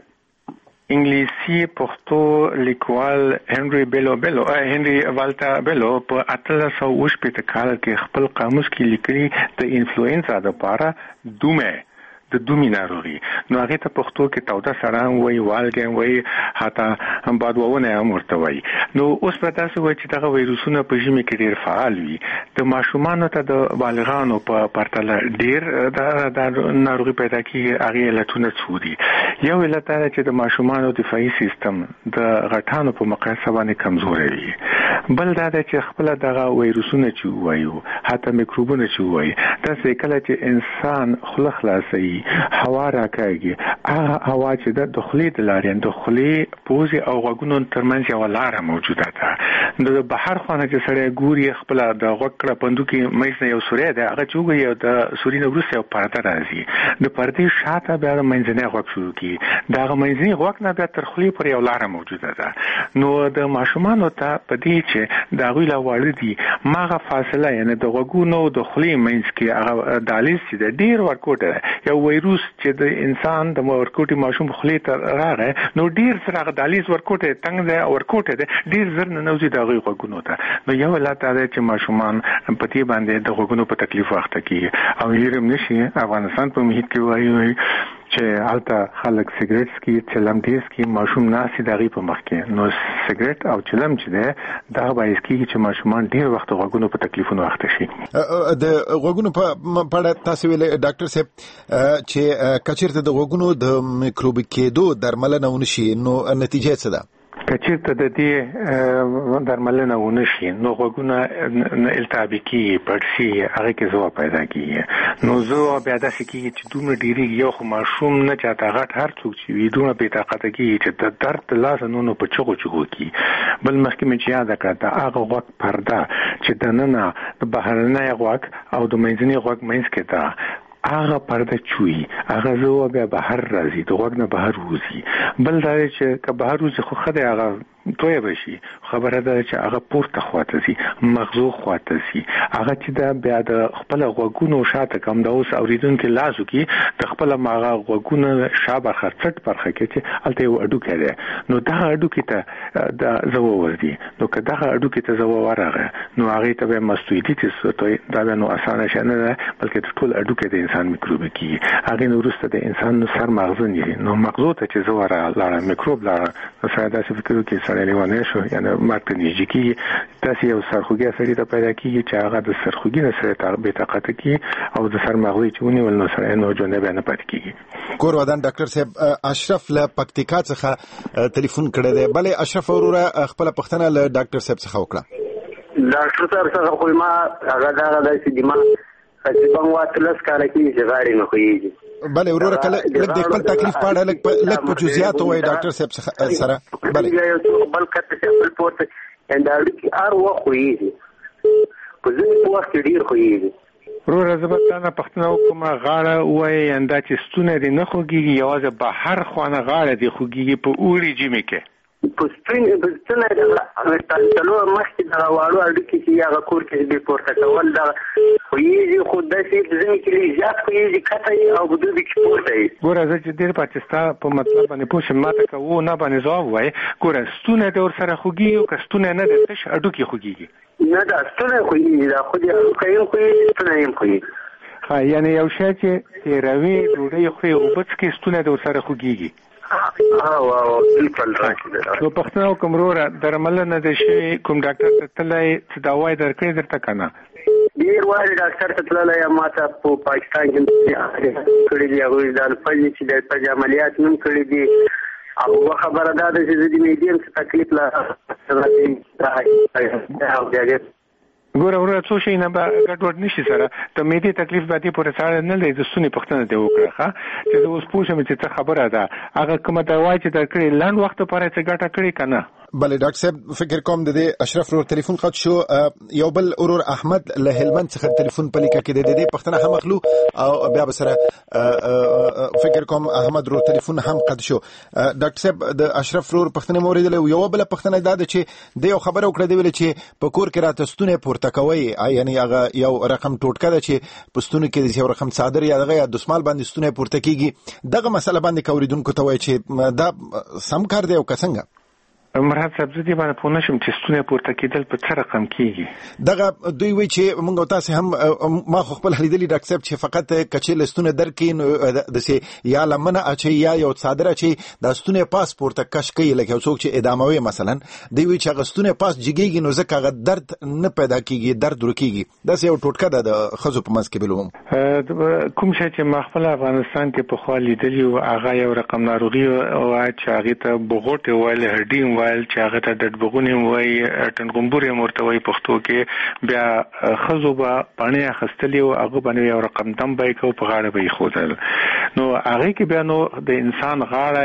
انګلیسي پښتو لیکوال هنري بیلو بیلو هنري والټا بیلو په اتلس او شپږ کال کې خپل قاموس کې لیکلي د انفلوئنزا د پاره دومه د دومي ناروغي، نو هغه ته پښتو کې توده سړان وای، والګم وای، حتی هم بادوونه هم ورته وای. نو اوس په تاسو وای چې دغه وایروسونه په ژمي کې ډیر فعال وي. د ماشومانو ته د بالغانو په پرتله ډیر د ناروغي پیدا کیږي. هغه علتونه څو دي؟ یو علت دا چې د ماشومانو دفاعي سیستم د غټانو په مقایسه باندې کمزوري وي. بل دا چې خپل دغه وایروسونه چې وایو، حتی میکروبونه چې وایي، دا څه کله چې انسان خله خلاصي هوا راکاږي، هغه هوا چې د داخلي د لارې د داخلي پوزي او غوږونو ترمنځ یو لار موجوده ده. د بهر خانه چې سره ګوري خپل د غوکړه پندوکي مېز یو سوري ده، هغه چې وګي د سوري نو وروسته یو پرده راځي، د پردې شاته بیا د منځنۍ غوږ شروع کی، دا منځنۍ غوږ نه بیا تر خلی پر یو لار موجوده ده. نو د ماشومانو ته په دې چې دا غوی لا وړ دي ماغه فاصله، یعنی د غوږونو د خلی منځ کې هغه دالیز چې ډیر ورکوټه یو وایروس چې د انسان د ورکوټي ماشوم خلی ته راغی، نو ډیر سره دالیز ورکوټه تنګ ده ورکوټه ده ډیر زر نه نوځي د غوږونو ته. نو یو علت دا چې ماشومان په دې باندې د غوږونو په تکلیف وخت کې او هیرم نشي. افغانستان په محیط کې وایي چې الته خلک سیګریټ سکي، چلم ډیر سکي، ماشوم ناسي دغه په مخ کې. نو سیګریټ او چلم چې ده دا باعث کیږي چې ماشومان ډیر وخت غوږونو په تکلیفونو اخته شي. د غوږونو په پړه تاسو ویل ډاکټر صاحب چې کچیرته د غوږونو د میکروب کېدو درملنه ونشي، نو نتیجه څه ده؟ کچیرته د دې درملنه ونشي، نو غوږونه التهابي کیږي، پړسي، هغه کې زوا پیدا کیږي. نو زوا بیا داسې کیږي چې دومره ډیری یو خو ماشوم نه چاته غټ هر څوک چې وي دومره بې طاقته کیږي چې د درد لاس نونو په چغو چغو کی. بل مخکې مې چې یاد کړه دا هغه غوږ پرده چې د ننه د بهرنی غوږ او د منځني غوږ منځ کې ده، هغه پرده چوي، هغه زو بیا بهر راځي، د غوږ نه بهر وځي. بل دا چې که بهر وځي خو خدای هغه توی بشي، خبره ده چې هغه پورته خواته سي، مغزو خواته سي، هغه چې دا بیا د خپل غوږونو شاته کم د اوس اوریدونکو لاسو کې د خپل ماغه غوږونو شابه خرڅټ پرخه کې چې الته یو اډو کړي، نو دا اډو کې ته د زو وردي. نو که دا اډو کې ته زو ورغه، نو هغه ته به ماستویډیټس توي دا نو اسانه شنه ده، بلکې ټول اډو کې د انسان میکروب کې هغه نو ورسته د انسان سر مغزو نه، نو مغزو ته چې زو ورغه میکروب لاره نو ساده څه فکر کې لیوانه شو، یعنی مرته نږدې کیږي. تاسو یو سرخوږی سړی ته پیدا کیږي چې هغه د سرخوږی نه سره تعبیر طاقت کی او د سر مغزي چونی ول نو سره نو جنبه نه پات کیږي. کور ودان ډاکټر صاحب اشرف له پکتیکا څخه ټلیفون کړی دی. بلې اشرف وروره خپل پښتنه له ډاکټر صاحب څخه وکړه. ډاکټر صاحب څنګه خو ما هغه دا د سیدما چې بنګ واتلس کال کې جګړې نه کوي. بله وروره کله لږ د خپل تکلیف په اړه لږ په جزئیات وایي ډاکټر صاحب سره. بله بل کته چې خپل پورته انده اړیکې ار و خوېږي په ځینې وخت کې ډېر خوېږي. وروره زه به تا نه پوښتنه وکړم، غاړه ووایي انده چې ستونی دې نه خوږېږي، یوازې بهر خوانه غاړه دې خوږېږي په اوړي ژمي کې؟ په سپین په ستنه د تلو مخکې د واړو اړیکې چې هغه کور کې دې پورته کول دا خوېږي، خو داسې ځینې کې زیات خوېږي کته او بدو دې کې پورته وي. ګوره زه چې ډېر پاکستان په مطلب باندې پوه شم، ماته که و نه باندې ځواب وایي. ګوره ستونی دې ورسره خوږېږي او که ستونی نه دی تش هډوکي خوږېږي؟ نه دا ستونی خوږېږي، دا خو دې هډوکی هم خوږېږي، ستونی هم خوږېږي. یعنی یو شی چې تېروي ډوډۍ خوري اوبه څښي ستونی دې ورسره خوږېږي. نو پښتنو کوم وروره درملنه د شي کوم ډاکټر ته تلای چې دوايي درکړي درته کنه؟ ډیر وایي ډاکټر ته تللی یم، ما ته په پاکستان کې کړي دي هغوی د الفجې چې د الفج عملیات هم کړي دي. او خبره دا ده چې زه د معدې څه تکلیف لرم. ګوره وروره څو شي نه به ګډوډ نشي سره د معدې تکلیف باندې پورې ساړه نه لري. د ستوني پوښتنه دې وکړه ښه چې زه اوس پوه شم چې څه خبره ده. هغه کومه دوا چې درکړې لنډ وخت لپاره څه ګټه کړې که نه؟ بله ډاکټر صاحب فکر کوم د دې اشرف ورور ټلیفون قطع شو. یو بل ورور احمد له هلمند څخه ټلیفون په لیکه کې د دې پښتنه هم اخلو او بیا به سره فکر کوم احمد ورور ټلیفون هم قطع شو. ډاکټر صاحب د اشرف ورور پښتنه موریدل یو بل پښتنه دا ده چې د یو خبره وکړه دی ویل چې په کور کې راته ستونه پورته کوي، یعنی هغه یو رقم ټوټکه ده چې په ستونه کې یو رقم صادر یا دغه یا دسمال باندې ستونه پورته کیږي. دغه مسله باندې کوریدونکو ته وایي چې دا سم کار دی او که څنګه؟ مرحب صاحب زه دې باندې پوه نه شم چې ستونی پورته کېدل په څه رقم کېږي. دغه دوی وایي چې موږ او تاسې هم ما خو خپل لیدلي ډاکټر صاحب چې فقط کچې له ستونی درکړي نو داسې یا لمنه اچوي یا یو څادر اچوي د ستونی پاس پورته کش کوي لکه یو څوک چې اداموي مثلا. دوی وایي چې هغه ستونی پاس جګېږي نو ځکه هغه درد نه پیدا کېږي، درد ورکېږي. داسې یو ټوټکه ده د ښځو په منځ کې بلوم. کوم شی چې ما خپل افغانستان کې پخوا لیدلي و هغه یو رقم ناروغي وه چې هغې ته بغوټې ویل، هډي ویل چې هغه ته ډډبغونې وایي، ټنګمبورې هم ورته وایي پښتو کې. بیا ښځو به پاڼې اخیستلې و، هغه باندې یو رقم دم به یې کو، په غاړه به یې ښودل. نو هغې کې بیا نو د انسان غاړه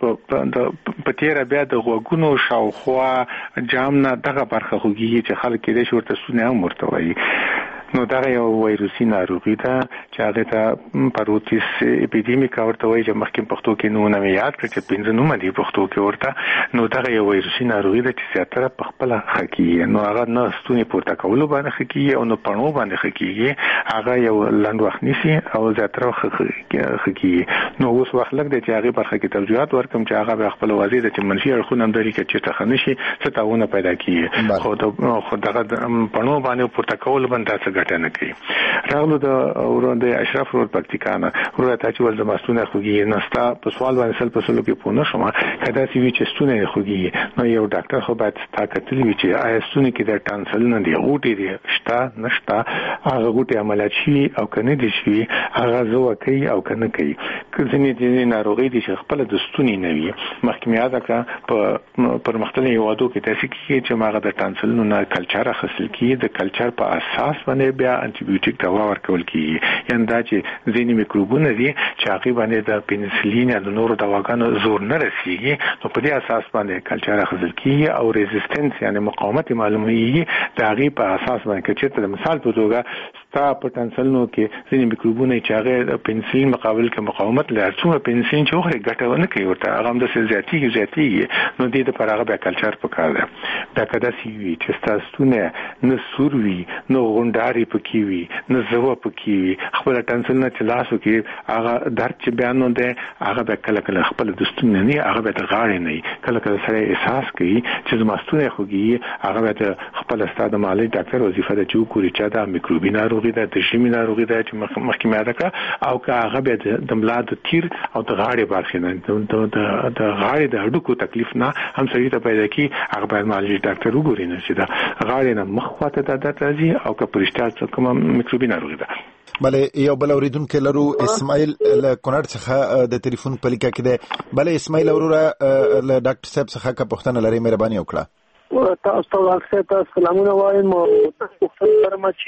په تېره بیا د غوږونو شاوخوا جام نه دغه برخه خوږېږي چې خلک کېدای شي ورته ستونی هم ورته وایي. نو دغه یو ویروسي ناروغي ده چې هغې ته پاروتیس اپیډیمیکا ورته وایي چې مخکې پښتو کې نومونه مې یاد کړه چې پنځه نومه دي پښتو کې ورته. نو دغه یو ویروسي ناروغي ده چې زیاتره په خپله ښه کېږي. نو هغه نه ستوني پورته کولو باندې ښه کېږي او نه پڼو باندې ښه کېږي. هغه یو لنډ وخت نیسي او زیاتره ښه کېږي. نو اوس وخت لږ دی چې هغې برخه کې توضیحات ورکړم چې هغه بیا خپله واضح ده چې منفي اړخونه هم لري که چېرته ښه نه شي څه تاوونه پیدا کېږي. خو دغه پڼو باندې پورته کولو باندې داسې نه کوي. راغلو د ورور د اشرف ورور پکتیکانه ورور ته چې ول د مستونه خوږي نستا په سوال باندې سل په سلو کې پونه شوم کدا چې وی چې ستونه خوږي نو یو ډاکټر خو باید طاقت لري چې آیا ستونه کې د ټانسل نه دی غوټي دی شتا نشتا هغه غوټي عملیات شي او کنه دي شي هغه زو کوي او کنه کوي کله چې ناروغي دي چې خپل د ستونی نه وي مخکې یاد کړه په پر مختلفو هیوادو کې تاسو کې چې ماغه د ټانسل نه کلچر خاصل کی د کلچر په اساس باندې بیا انټي بیوټیک دوا ورکول کیږي یعنی دا چې ځینې میکروبونه دي چې هغه باندې د پنسلین یا د نورو دواګانو زور نه رسیږي نو په دې اساس باندې کلچر خاصل کیږي او ریزिस्टेंस یعنی مقاومت معلومیږي دا غي په اساس باندې چې د مثال په توګه ستا په ټانسل نو کې ځینې میکروبونه چې هغه پنسلین مقابل کې مقاومت لري څو پنسلین چې هغه ګټه ونه کوي ورته هغه هم د زیاتیږي زیاتیږي نو دې د پرغه به کلچر پکار ده دا کدا سی وی چې تاسو نه نه سوروي نو غونډاري پکې وي نه زو پکې وي خپل ټانسل نه چلاسو کې هغه درد چې بیانونه ده هغه به کله کله خپل دستونه نه هغه به د غاړې نه کله کله سره احساس کوي چې زمستونه خوږي هغه به خپل استاد مالي ډاکټر وظیفه ده چې کوری چا د میکروبي ناروغي ده د شیمی ناروغي ده چې مخکې مې راکړه او که هغه به د ملاد تیر او د غاړې برخې نه د غاړې د هډوکو تکلیف نه هم سړي ته پیدا کی هغه به مالي ډاکټر وګوري نه چې دا غاړې نه مخ خواته د راځي او که پرشتار څه کوم میکروبي ناروغي ده بله یو بل اوریدونکو لرو اسماعیل له کونړ څخه د ټلیفون په لیکه کې ده بله اسماعیل وروره له ډاکټر صاحب څخه کا پوښتنه لري مهرباني وکړه تاسو ته ډاکټر سلامونه وایم پوښتنه لرم چې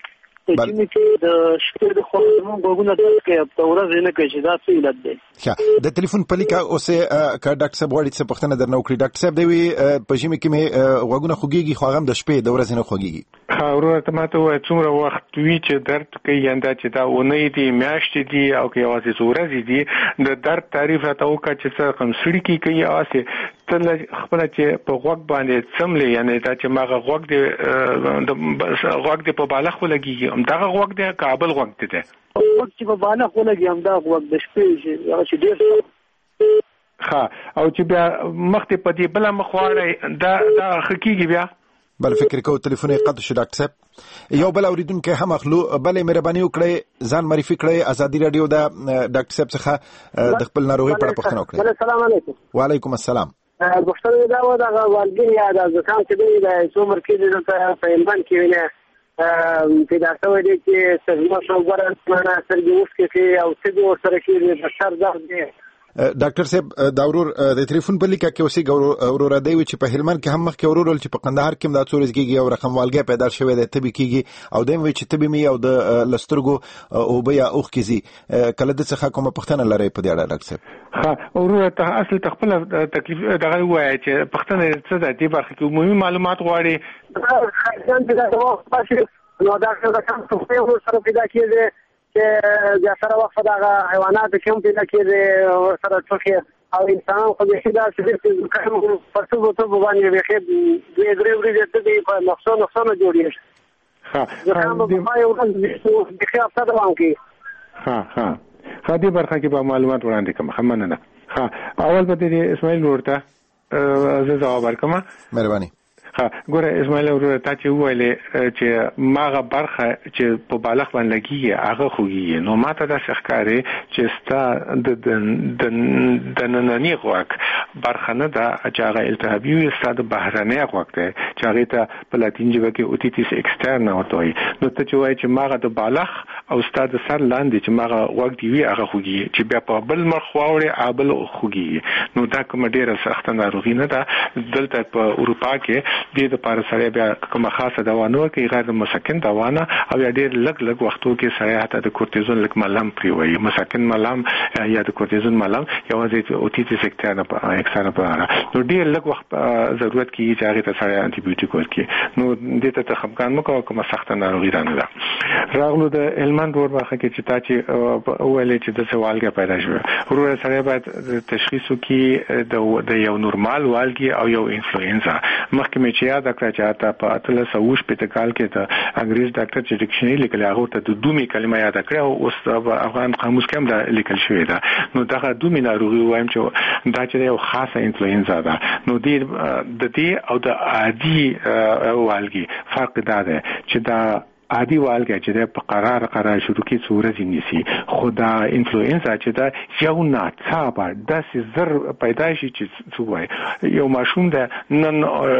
چې چې د شپې د خوب غوګونه د کې په ورځ نه کې دا څه علت دی ښه د ټلیفون په لیکه اوسه کا ډاکټر صاحب غواړي څه پوښتنه درنه وکړي ډاکټر صاحب دی په ژمي کې مې غوګونه خوږيږي خو هغه د شپې د ورځ نه خوږيږي ها ورته ماته وای څومره وخت وی چې درد کوي انده چې دا ونه دي میاشتې دي او کې اوازې ورځې دي د درد تعریف راته وکړه چې څه کوم سړی کې کوي اوسه تل خپل چې په غوږ باندې څملې یعنی دا چې ماغه غوږ دی د غوږ دی په بالغ ولګي هم دا غوږ دی کابل غوږ دی غوږ چې په بالغ ولګي هم دا غوږ د شپې چې ډېر ها او چې بیا مخته په دې بل مخواره دا دا حقيقي بیا بل فکر کو ټلیفون قطع شو ډاکټر صاحب یو بل اوریدونکو هم اخلو بلې مهرباني وکړئ ځان معرفي کړئ ازادي رادیو دا ډاکټر صاحب څخه د خپل ناروغي په اړه پوښتنه وکړئ السلام علیکم وعلیکم السلام غوښتنه دا و دا والګین یا د ځکان چې د څو مرکز د په هلمند کې وینه پیدا شوی دی چې سرما شو ګورم نه سرګي اوس کې او څه ور سره کې د سر درد دی. ډاکټر صاحب دا ورور د ټلیفون په لیکه کې اوسې ورور دی چې په هلمند کې هم مخ کې ورور چې په قندهار کې هم دا څورز کېږي او رقم والګي پیدا شوی دی تبي کېږي او دیم وی چې تبي می او د لسترګو او بیا اوخ کېږي کله د څه کومه پښتنه لري په دې اړه ډاکټر صاحب؟ ها ورور ته اصل تخپل تکلیف دغه وایي چې پښتنه څه د دې برخه کې عمومي معلومات غواړي خاصان د وخت پښې نو دا څنګه څه ورور سره پیدا کېږي چې د سره وخت دغه حیوانات کوم پیدا کېږي سره ټوخي او انسان خو به دا چې کوم پرڅو ته باندې وخت دوی درې ورځې ته په نقصان نقصان جوړیږي. ها دا به ما یو ورځ د خیر افسر روان کی. ها ها خدي برخه کې به معلومات وړاندې کوم خمنه نه. ها اول به د اسماعیل ورته زه ځواب ورکوم. مهرباني. ها ګوره اسماعیل ورته تا چې ویلې چې ماغه برخه چې په بالغ باندې لګي هغه خوږي نو ماته دا ښکاري چې ستا د د د نننی غوک برخه نه دا چې هغه التهابي وي ستا د بهرنی غوک دی چې هغه ته په لاتین ژبه کې اوتیتیس ایکسټرنا ورته وایي. نو ته چې وایي چې ماغه د بالغ او ستا د سر لاندې چې ماغه غوک دی وي هغه خوږي چې بیا په بل مخ واوړي ابل خوږي نو دا کوم ډیره سخت ناروغي نه ده. دلته په اروپا کې د دې لپاره سره بیا کومه خاصه دوا نه ورکوي غیر مسکن دوا نه او یا ډېر لږ لږ وختو کې سره حتی د کورتیزون لږ ملهم پرې وایي مسکن ملهم یا د کورتیزون ملهم یوازې اوتیتیس ایکسټرنا په ایکسټرنا په اړه نو ډېر لږ وخت ضرورت کیږي چې هغه ته سره انټي بیوټیک ورکړي نو دې ته خپګان مو کومه سخت ناروغي رانه ده. راغلو د هلمند ور برخه کې چې تا چې اولې چې د سوالګه پیدا شوه ورور سره باید تشخیص وکړي د یو نورمال والګي او یو انفلوئنزا. مخکې مې چې یاد کړ چې اته په اتل سوش په تکال کې ته انګریز ډاکټر چې ډکشنری لیکل هغه ته د دومي کلمه یاد کړ او اوس د افغان قاموس کې هم دا لیکل شوی دا نو دا دومي ناروغي وایم چې دا چې یو خاصه انفلوئنزا ده نو د دې او د عادي والګي فرق دا ده چې دا عادي والګي چې په قرار قرار شروع کې صورت نیسي خدا انفلوئنزا چې دا یو ناڅاپه داسې زر پیدا شي چې څه وای یو ماشوم ده نن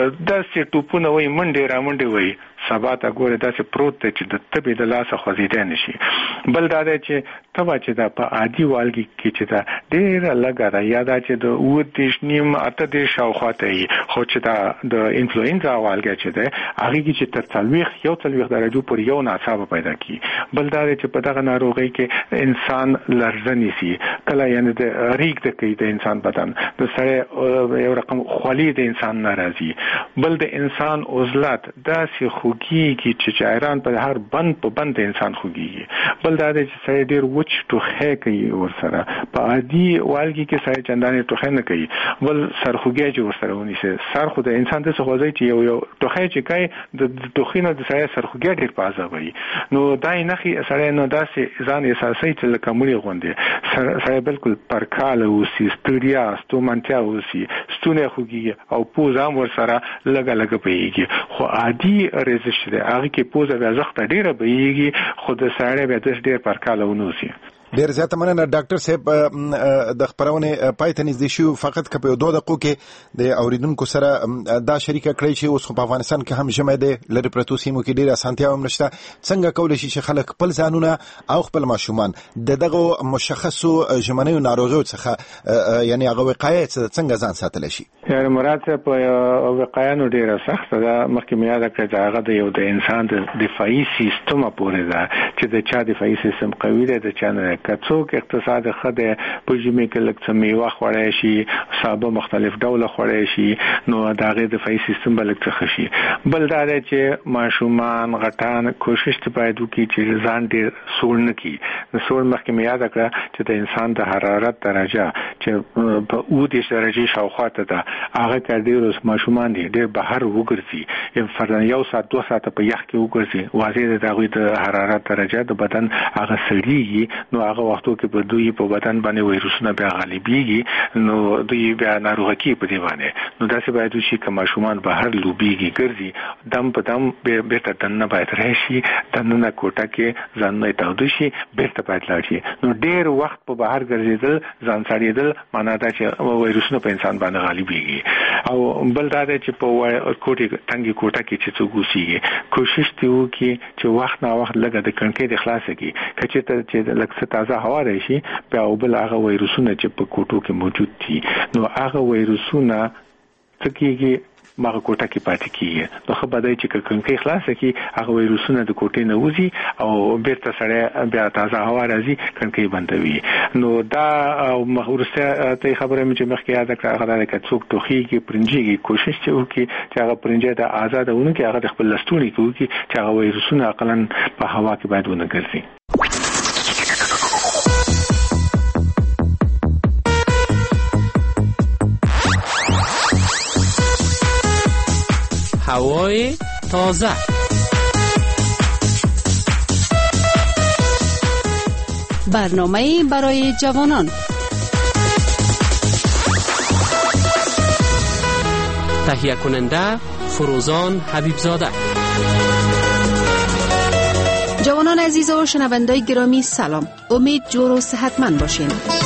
داسې ټوپونه وای منډه را منډه وای سبا ته ګوره داسې پروت دی چې د تبې د لاسه خوځېدی نشي. بل دا دی چې تبه چې دا په عادي والګي کې چې دا ډېره لږه ده یا دا چې د اووه دېرش نیم اته دېرش شاوخوا ته وي خو چې دا د انفلوئنزا والګی چې دی هغې کې چې تر څلوېښت یو څلوېښت درجو پورې یو ناڅاپه پیدا کیږي. بل دا دی چې په دغه ناروغۍ کې انسان لرزه نیسي کله یعنې د ریګ د کوي د انسان بدن د سړی یو رقم خولې د انسان نه راځي. بل د انسان عضلات داسې خوږي کی چې چایران په هر بند په بند انسان خوږي. بل دا چې سړی ډېر وچ ټوخی کوي ورسره په عادي والګي کې سړی چندانې ټوخی نه کوي. بل سرخوږی چې ورسره ونیسي سر خو د انسان د څه خوځي چې یو یو ټوخی چې کوي د ټوخي نه د سړی سرخوږی ډېر په عذاب وي نو دا یې نښې سړی نو داسې ځان احساسوي چې لکه مړی غوندې سړی بالکل پرکاله اوسي ستړیا ستومانتیا اوسي ستونی خوږي او پوزه هم ورسره لږه لږه پوهېږي خو عادي رزش دی هغه کې پوزه بیا زخته ډیره بهیږي خو د سړی بیا داس ډیر پرکاله ونوسي. ډیر زیاته مننه ډاکټر صاحب د خبرونه پای ته نږدې شو فقط کپه دوه دقیقو کې د اوریدونکو سره دا شریکه کړی چې اوس په افغانستان کې هم جمع دي لری پروتو سیمو کې ډیر اسانتیا هم نشته څنګه کولای شي چې خلک خپل ځانونه او خپل ماشومان د دغه مشخصو ژمنیو ناروغیو څخه یعنی هغه وقایع څنګه ځان ساتل شي؟ یعنی مراد په وقایع نو ډیره سخت ده مخکې مې یاد کړ چې هغه د یو د انسان د دفاعي سیستم پورې ده چې د چا دفاعي سیستم قوي دی د چا نه کڅوک اقتصاد خده په جمعې کې لکه څه میوه خوړای شي سابه مختلف ډوله خوړای شي نو دا غي دفاعي سیستم بل څه شي. بل دا چې ماشومان غټان کوشش ته باید وکړي چې ځان ډېر سوړ نه کړي. د سوړ مخکې مې یاد کړه چې د انسان د حرارت درجه چې په اووه دېرش درجې شاوخوا ته ده هغه کې ډېر ماشومان دي ډېر بهر وګرځي فرضاً یو ساعت دوه ساعته په یخ کې وګرځي واضح د هغوی د حرارت درجه د بدن هغه سړیږي نو هغه وختو کې په دوی په بدن باندې وایروسونه بیا غالبېږي نو دوی بیا ناروغه کیږي په دې باندې نو داسې باید وشي که ماشومان بهر لوبېږي ګرځي دم په دم بیرته دننه باید راشي دننه کوټه کې ځانونه تاوده شي بیرته باید لاړ شي نو ډېر وخت په بهر ګرځېدل ځان سړېدل بل معنا دا چې وایروسونه په انسان باندې غالبيږي او بل دا چې په کوټه تنګي کوټه کې چې څوک وسیږي کوشش دی وکړي چې وخت نه وخت لګه د کڼکې د خلاصه کی کچې ته چې لکه تازه هوا راشي په بل هغه وایروسونه چې په کوټو کې موجود دي نو هغه وایروسونه څکیږي ماغه کوټه کې پاتې کیږي نو خو بدای چې کڼکې خلاصه کی هغه وایروسونه د کوټې نه وځي او بیرته سره بیا تازه هوا راځي کڼکې بندوي نو دا مخورسه ته خبره مې چې مخکې یاد کړه هغه د څوک توخي کې پرنجيږي کوشش چې وکړي چې هغه پرنجه د آزادونه کې هغه خپل لستونی کوي چې هغه وایروسونه عقلن په هوا کې باید ونه ګرځي. هوای تازه برنامه برای جوانان تهیه کننده فروزان حبیبزاده. جوانان عزیز و شنوندای گرامی سلام، امید جور و صحتمند باشین.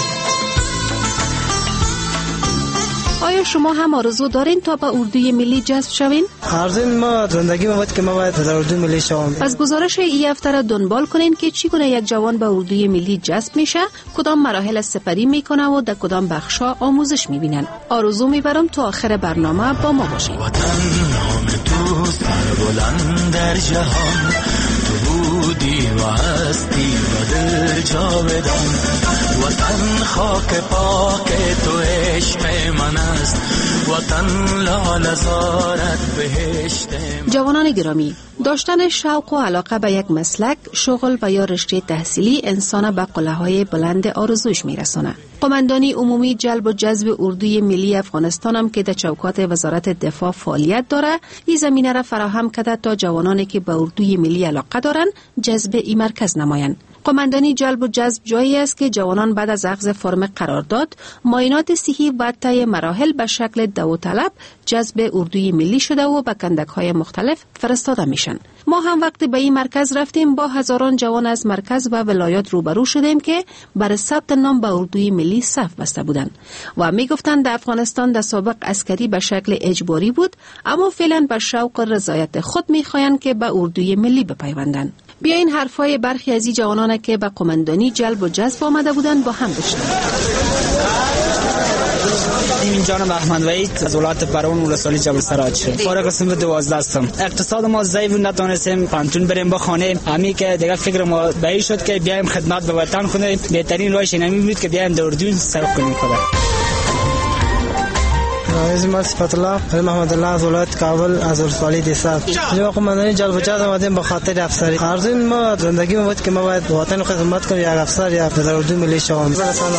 آیا شما هم آرزو دارین تا به اردوی ملی جذب شوین؟ آرزوی ما زندگی ما بود که ما باید در اردوی ملی شوم. از گزارش این هفته را دنبال کنین که چگونه یک جوان به اردوی ملی جذب میشه، کدام مراحل سپری میکنه و در کدام بخشا آموزش میبینن. آرزو میبرم تا آخر برنامه با ما باشین. وطن نام تو سربلند در جهان، تو بودی و هستی و دل جاودان. وطن خاک پاک تو عشق من است، وطن لاله زارت بهشت. جوانان گرامی، داشتن شوق و علاقه به یک مسلک، شغل و یا رشته تحصیلی انسان به قله‌های بلند آرزوش میرسونه. قماندانی عمومی جلب و جذب اردوی ملی افغانستان هم که در چوکات وزارت دفاع فعالیت داره، این زمینه را فراهم کرده تا جوانانی که به اردوی ملی علاقه دارن جذب این مرکز نمایند. قماندانی جلب و جذب جایی است که جوانان بعد از اخذ فرم قرارداد، معاینات صحی و طی مراحل به شکل داوطلب جذب اردوی ملی شده و به کندک‌های مختلف فرستاده میشن. ما هم وقتی به این مرکز رفتیم با هزاران جوان از مرکز و ولایات روبرو شدیم که برای ثبت نام به اردوی ملی صف بسته بودند و میگفتند در افغانستان در سابق عسکری به شکل اجباری بود، اما فعلا به شوق و رضایت خود میخواهند که به اردوی ملی بپیوندند. بیاین حرفای برخی از این جوانان که به قماندانی جلب و جذب آمده بودند با هم بشنویم. این جانم احمد وحید از ولایت پروان ولسوالی جبل سراج، فارغ السن دوازده هستم. اقتصاد ما ضعیف نتونستیم پانتون بریم با خانه، همین که دیگه فکر ما به این شد که بیایم خدمت به وطن کنیم. بهترین راهش اینمی بود که بیایم در اردو سرف کنیم. خدا اسم صفت الله محمد الله از ولایت کابل از ولسوالی دیساب. جو قماندانی جلب و جذب آمدیم به خاطر افسری. آرزوی ما زندگی ما بود که ما باید وطن خدمت کنیم، یک افسر یا در اردو ملی شوم.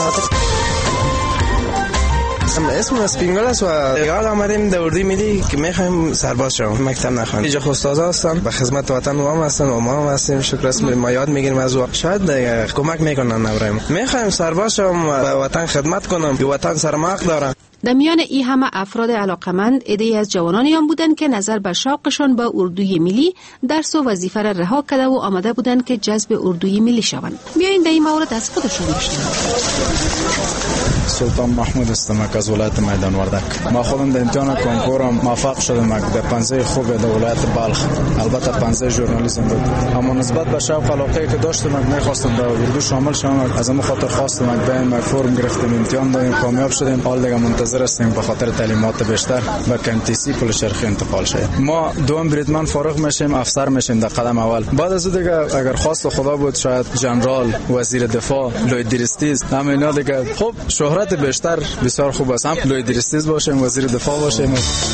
اسم اسپینگل است و یاد آمدیم در اردوی ملی که میخوایم سرباز شوم. مکتب نخوانم. اینجا استاد هستم، به خدمت وطن ما هستم و ما هم هستیم. شکر است ما یاد میگیریم از او. شاید کمک میکنن نوریم. میخوایم سرباز شوم و وطن خدمت کنم. که وطن سرماق داره. در میان این همه افراد علاقمند عده‌ای از جوانانی هم بودند که نظر به شوقشان با اردوی ملی درس و وظیفه را رها کرده و آمده بودند که جذب اردوی ملی شوند. بیاین در این مورد از خودشان بشنویم. سلطان محمود هستم از ولایت میدان وردک. ما خودم در امتحان کنکورم موفق شدم در پنجه خوب در ولایت بلخ. البته پنجه ژورنالیسم بود، اما نسبت به شوق علاقه که داشتم میخواستم در اردو شامل شوم. از اون خاطر خواستم بیایم فرم گرفتیم، امتحان دادیم، کامیاب شدیم. حال دیگه منتظر هستیم به خاطر تعلیمات بیشتر و کمتیسی پل شرقی انتقال شیم. ما دوم بریدمن فارغ میشیم، افسر میشیم در قدم اول. بعد از دیگه اگر خواست خدا بود شاید ژنرال، وزیر دفاع، لوی درستیز، همینا دیگه خب شهرت بیشتر بسیار خوب است. هم لوی درستیز باشیم، وزیر دفاع باشیم.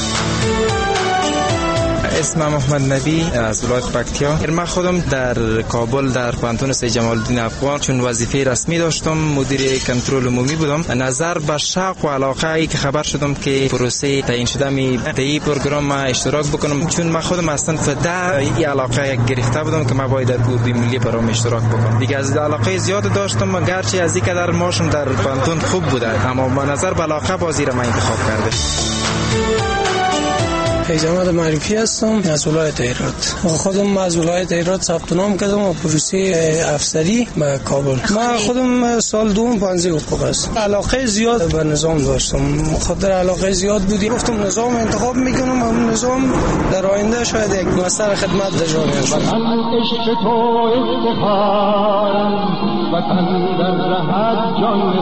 اسمم محمد نبی از ولایت پکتیا. من خودم در کابل در پانتون سید جمال الدین افغان چون وظیفه رسمی داشتم، مدیر کنترل عمومی بودم. نظر به شوق و علاقه ای که خبر شدم که پروسه تعیین شده می در این پروگرام ما اشتراک بکنم، چون من خودم اصلا فدا این علاقه گرفته بودم که ما باید در اردوی ملی برام اشتراک بکنم. دیگه از علاقه زیاد داشتم، گرچه از این قدر ماشم در پانتون خوب بوده، اما با نظر به علاقه بازی را من انتخاب کردم. خیزمت معرفی هستم از ولایت هرات. خودم از ولایت هرات ثبت نام کردم و پروسه افسری به کابل. من خودم سال دوم پانزده حقوق است. علاقه زیاد به نظام داشتم. خاطر علاقه زیاد بودی گفتم نظام انتخاب میکنم، هم نظام در آینده شاید یک مستر خدمت در جامعه شد. عشق تو افتخارم وطن در رهت جان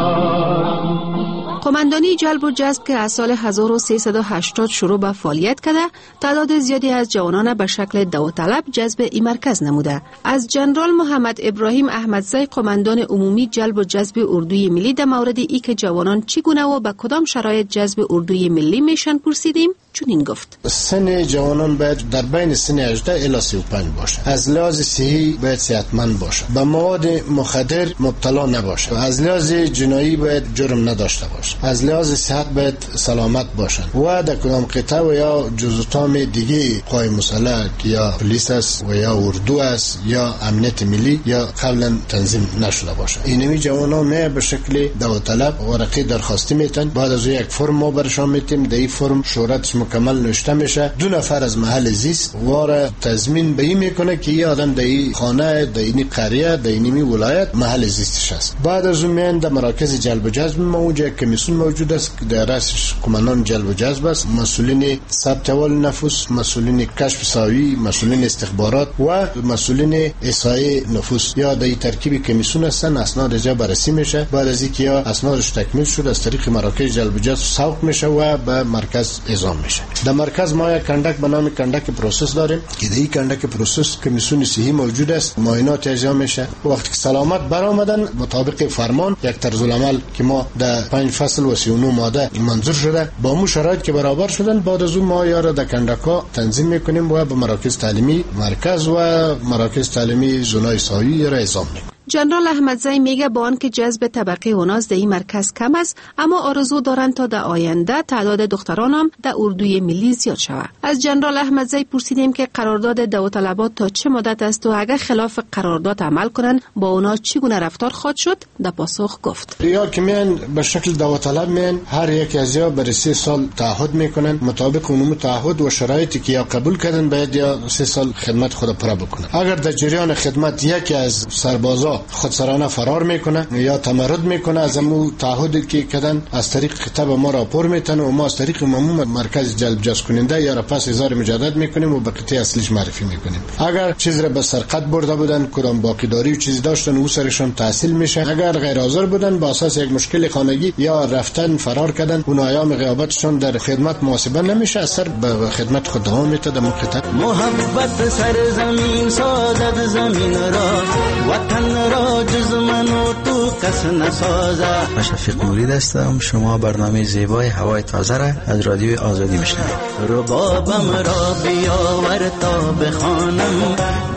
نثار. قماندانی جلب و جذب که از سال هزار و سیصد و هشتاد شروع به فعالیت کرده، تعداد زیادی از جوانان به شکل داوطلب جذب این مرکز نموده. از جنرال محمد ابراهیم احمدزی قماندان عمومی جلب و جذب اردوی ملی در مورد ای که جوانان چگونه و به کدام شرایط جذب اردوی ملی میشن پرسیدیم. چنین گفت: سن جوانان باید در بین سن هجده الی سی و پنج باشه. از لحاظ صحی باید صحتمند باشه. به مواد مخدر مبتلا نباشه. از لحاظ جنایی باید جرم نداشته باشه. از لحاظ صحت باید سلامت باشن و در کدام قطعه و یا جزوتام دیگه قوای مسلح یا پلیس است و یا اردو است یا امنیت ملی یا قبلا تنظیم نشده باشه. اینمی جوانان می به شکل داوطلب ورقه درخواستی میتن. بعد از یک فرم ما برشان میتیم. در این فرم شورتش مکمل نوشته میشه. دو نفر از محل زیست واره تضمین به این میکنه که این آدم در این خانه، در این قریه، در این ولایت محل زیستش است. بعد از اون میان در مراکز جلب و جذب موجود کمیسیون موجود است که در رأسش قماندان جلب و جذب است، مسئولین ثبت احوال نفوس، مسئولین کشف ساوی، مسئولین استخبارات و مسئولین احصای نفوس یا در ترکیب کمیسیون هستن. اسناد جا بررسی میشه. بعد از اینکه یا اسنادش تکمیل شد از طریق مراکز جلب و جذب سوق میشه و به مرکز اعزام میشه. در مرکز ما یک کندک به نام کندک پروسس داریم که در این کندک پروسس کمیسیون صحی موجود است. معاینات اجرا میشه. وقتی که سلامت برآمدن مطابق فرمان یک طرز العمل که ما در پنج فصل و سی و نه ماده منظور شده با مو شرایط که برابر شدن، بعد از اون ما یارا در کندکا تنظیم میکنیم و به مراکز تعلیمی مرکز و مراکز تعلیمی زونای ساوی را اعزام میکنیم. جنرال احمدزی میگه با آنکه جذب طبقه اوناس در این مرکز کم است، اما آرزو دارند تا در آینده تعداد دختران هم در اردوی ملی زیاد شود. از جنرال احمدزی پرسیدیم که قرارداد داوطلبات تا چه مدت است و اگر خلاف قرارداد عمل کنند با اونا چگونه رفتار خواهد شد؟ در پاسخ گفت: یا که میان به شکل داوطلب میان هر یک از یا برای سه سال تعهد میکنن مطابق اون تعهد و شرایطی که یا قبول کردن باید یا سه سال خدمت خود پورا بکنن. اگر در جریان خدمت یکی از سربازا خودسرانه فرار میکنه یا تمرد میکنه از امو تعهدی که کردن از طریق خطاب ما راپور میتن و ما از طریق مموم مرکز جلب جذب کننده یا را پس ازار مجدد میکنیم و به قطعه اصلیش معرفی میکنیم. اگر چیز را به سرقت برده بودن کدام باقی داری و چیزی داشتن او سرشون تحصیل میشه. اگر غیر حاضر بودن با اساس یک مشکل خانگی یا رفتن فرار کردن اون ایام غیابتشون در خدمت محاسبه نمیشه، اثر به خدمت خود دوام میته. در قطعه محبت سرزمین سازد زمین را وطن را جز من و تو کس نسازد. من شفیق مرید هستم. شما برنامه زیبای هوای تازه را از رادیوی آزادی میشنوید. ربابم را بیاور تا بخوانم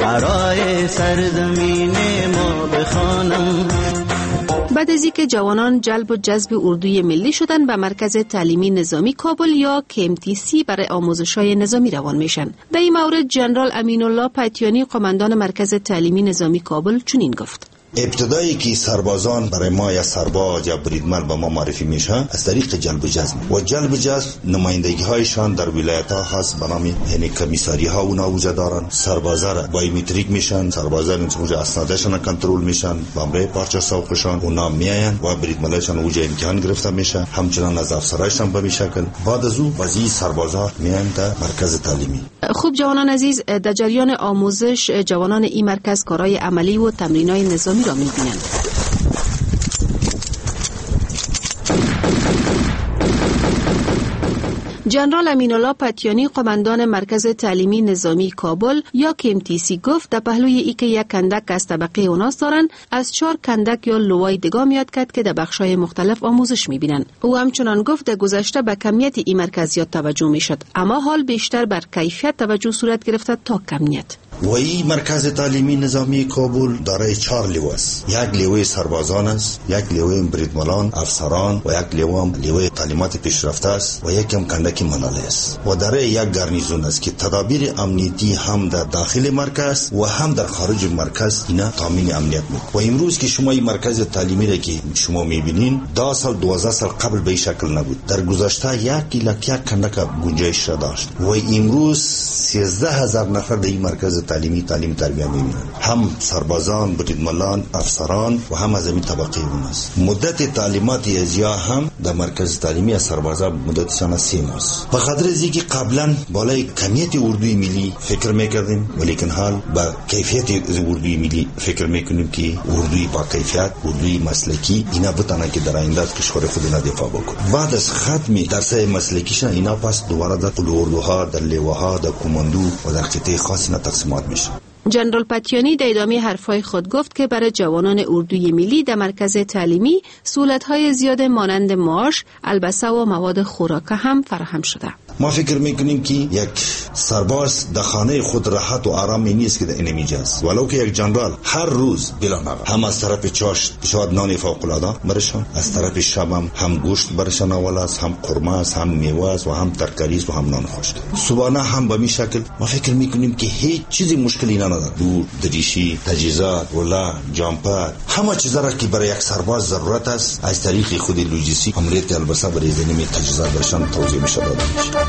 برای سرزمین ما بخوانم. بعد از اینکه جوانان جلب و جذب اردوی ملی شدن به مرکز تعلیمی نظامی کابل یا کی ام تی سی برای آموزش‌های نظامی روان میشن. در این مورد جنرال امین الله پتیانی قماندان مرکز تعلیمی نظامی کابل چنین گفت: ابتدایی که سربازان برای ما یا سرباز یا بریدمن به ما معرفی میشن از طریق جلب و جذب و جلب و جذب نمایندگی هایشان در ولایت ها هست به نام یعنی کمیساری ها اونا وجود دارن. سربازا را بایومتریک میشن، سربازا اونجا اسنادشون کنترل میشن، بمبه پارچه سوقشان اونا میاین و بریدمنشان اونجا امتحان گرفته میشه، همچنان از افسرایشان به شکل. بعد از اون بازی سربازا میاین در مرکز تعلیمی. خوب جوانان عزیز، در جریان آموزش جوانان این مرکز کارهای عملی و تمرینای نظامی را می‌بینند. جنرال امین الله پتیانی قماندان مرکز تعلیمی نظامی کابل یا کی ام تی سی گفت در پهلوی ای که یک کندک از طبقه اوناس دارن از چهار کندک یا لوای دگاه میاد کرد که در بخشای مختلف آموزش میبینن. او همچنان گفت در گذشته به کمیت این مرکزیات توجه میشد، اما حال بیشتر بر کیفیت توجه صورت گرفته تا کمیت. و این مرکز تعلیمی نظامی کابل دارای چهار لیوه است. یک لیوه سربازان است، یک لیوه بریدملان، افسران و یک لیوه هم لیوه تعلیمات پیشرفته است و یک هم کندکی ملاله است و دارای یک گارنیزون است که تدابیر امنیتی هم در داخل مرکز و هم در خارج مرکز اینا تامین امنیت میکنه. و امروز که شما این مرکز تعلیمی را که شما میبینین ده سال دوازده سال قبل به این شکل نبود. در گذشته یک لک یک کندک گنجایش را داشت و امروز سیزده هزار نفر در این مرکز تعلیمی تعلیم تربیت میبینن، هم سربازان، بریدملان، افسران و هم از این طبقه اون است. مدت تعلیمات ازیا هم در مرکز تعلیمی از سربازان مدتشان سه ماه است. به خاطر از اینکه قبلا بالای کمیت اردوی ملی فکر میکردیم ولیکن حال با کیفیت اردوی ملی فکر میکنیم که اردوی با کیفیت، اردوی مسلکی اینا بتونه که در آینده از کشور خود اینا دفاع بکنه. بعد از ختم درسای مسلکیشون اینا پس دوباره در اردوها، در لیوها، در کماندو و در قطعه خاص اینا تقسیمات میشه. جنرال پتیانی در ادامه حرفای خود گفت که برای جوانان اردوی ملی در مرکز تعلیمی سهولت‌های زیاد مانند معاش، البسه و مواد خوراکه هم فراهم شده. ما فکر میکنیم که یک سرباز در خانه خود راحت و آرامی نیست که در این میجاست، ولو که یک جنرال هر روز بلا نقل هم از طرف چاشت شاید نان فوق العاده برشان، از طرف شب هم, هم گوشت برشان اول است، هم قرمه است، هم میوه است و هم ترکاری است و هم نان خشک. صبحانه هم به می شکل ما فکر میکنیم که هیچ چیزی مشکلی نداره. دور، دریشی، تجهیزات، ولا، جامپر، همه چیزا را که برای یک سرباز ضرورت است از طریق خود لوجستیک عملیات البسه برای زمین تجهیزات برشان توزیع میشه داده میشه.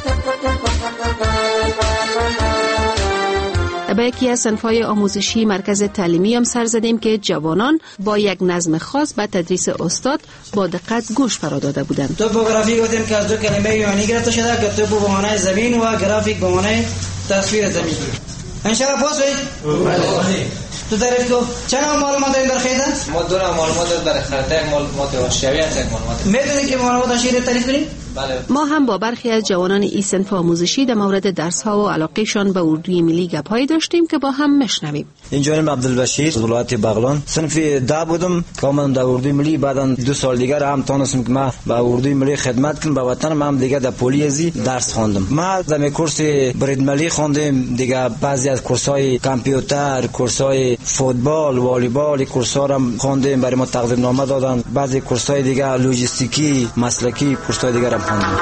به یکی از صنف‌های آموزشی مرکز تعلیمی هم سر زدیم که جوانان با یک نظم خاص به تدریس استاد با دقت گوش فرا داده بودند. توپوگرافی گفتیم که از دو کلمه یونانی گرفته شده که توپو به معنای زمین و گرافیک به معنای تصویر زمین. انشاءالله پاس بید؟ تو تعریف کو چند معلومات دارید در خیده؟ ما دو معلومات در خریده، یک معلومات حاشیه‌ای است، یک معلومات. میدونید که معلومات حاشیه‌ای تعریف کنیم؟ ما هم با برخی از جوانان این صنف آموزشی در مورد درس‌ها و علاقه‌شان به اردوی ملی گپ‌هایی داشتیم که با هم میشنویم. اینجا عبدالبشیر از ولایت بغلان صنف ده بودم که اومدم در اردوی ملی. بعداً دو سال دیگر هم تونستم که ما به اردوی ملی خدمت کنم به وطنم. هم دیگه در پلیسی درس خواندم. ما در کورس بریدملی خواندم، دیگه بعضی از کورس‌های کامپیوتر، کورس‌های فوتبال، والیبال، کورس‌ها هم خواندم، برای ما تقدیم نامه دادن. بعضی کورس‌های دیگه لوجستیکی، مسلکی، کورس‌های دیگه هم خواندم.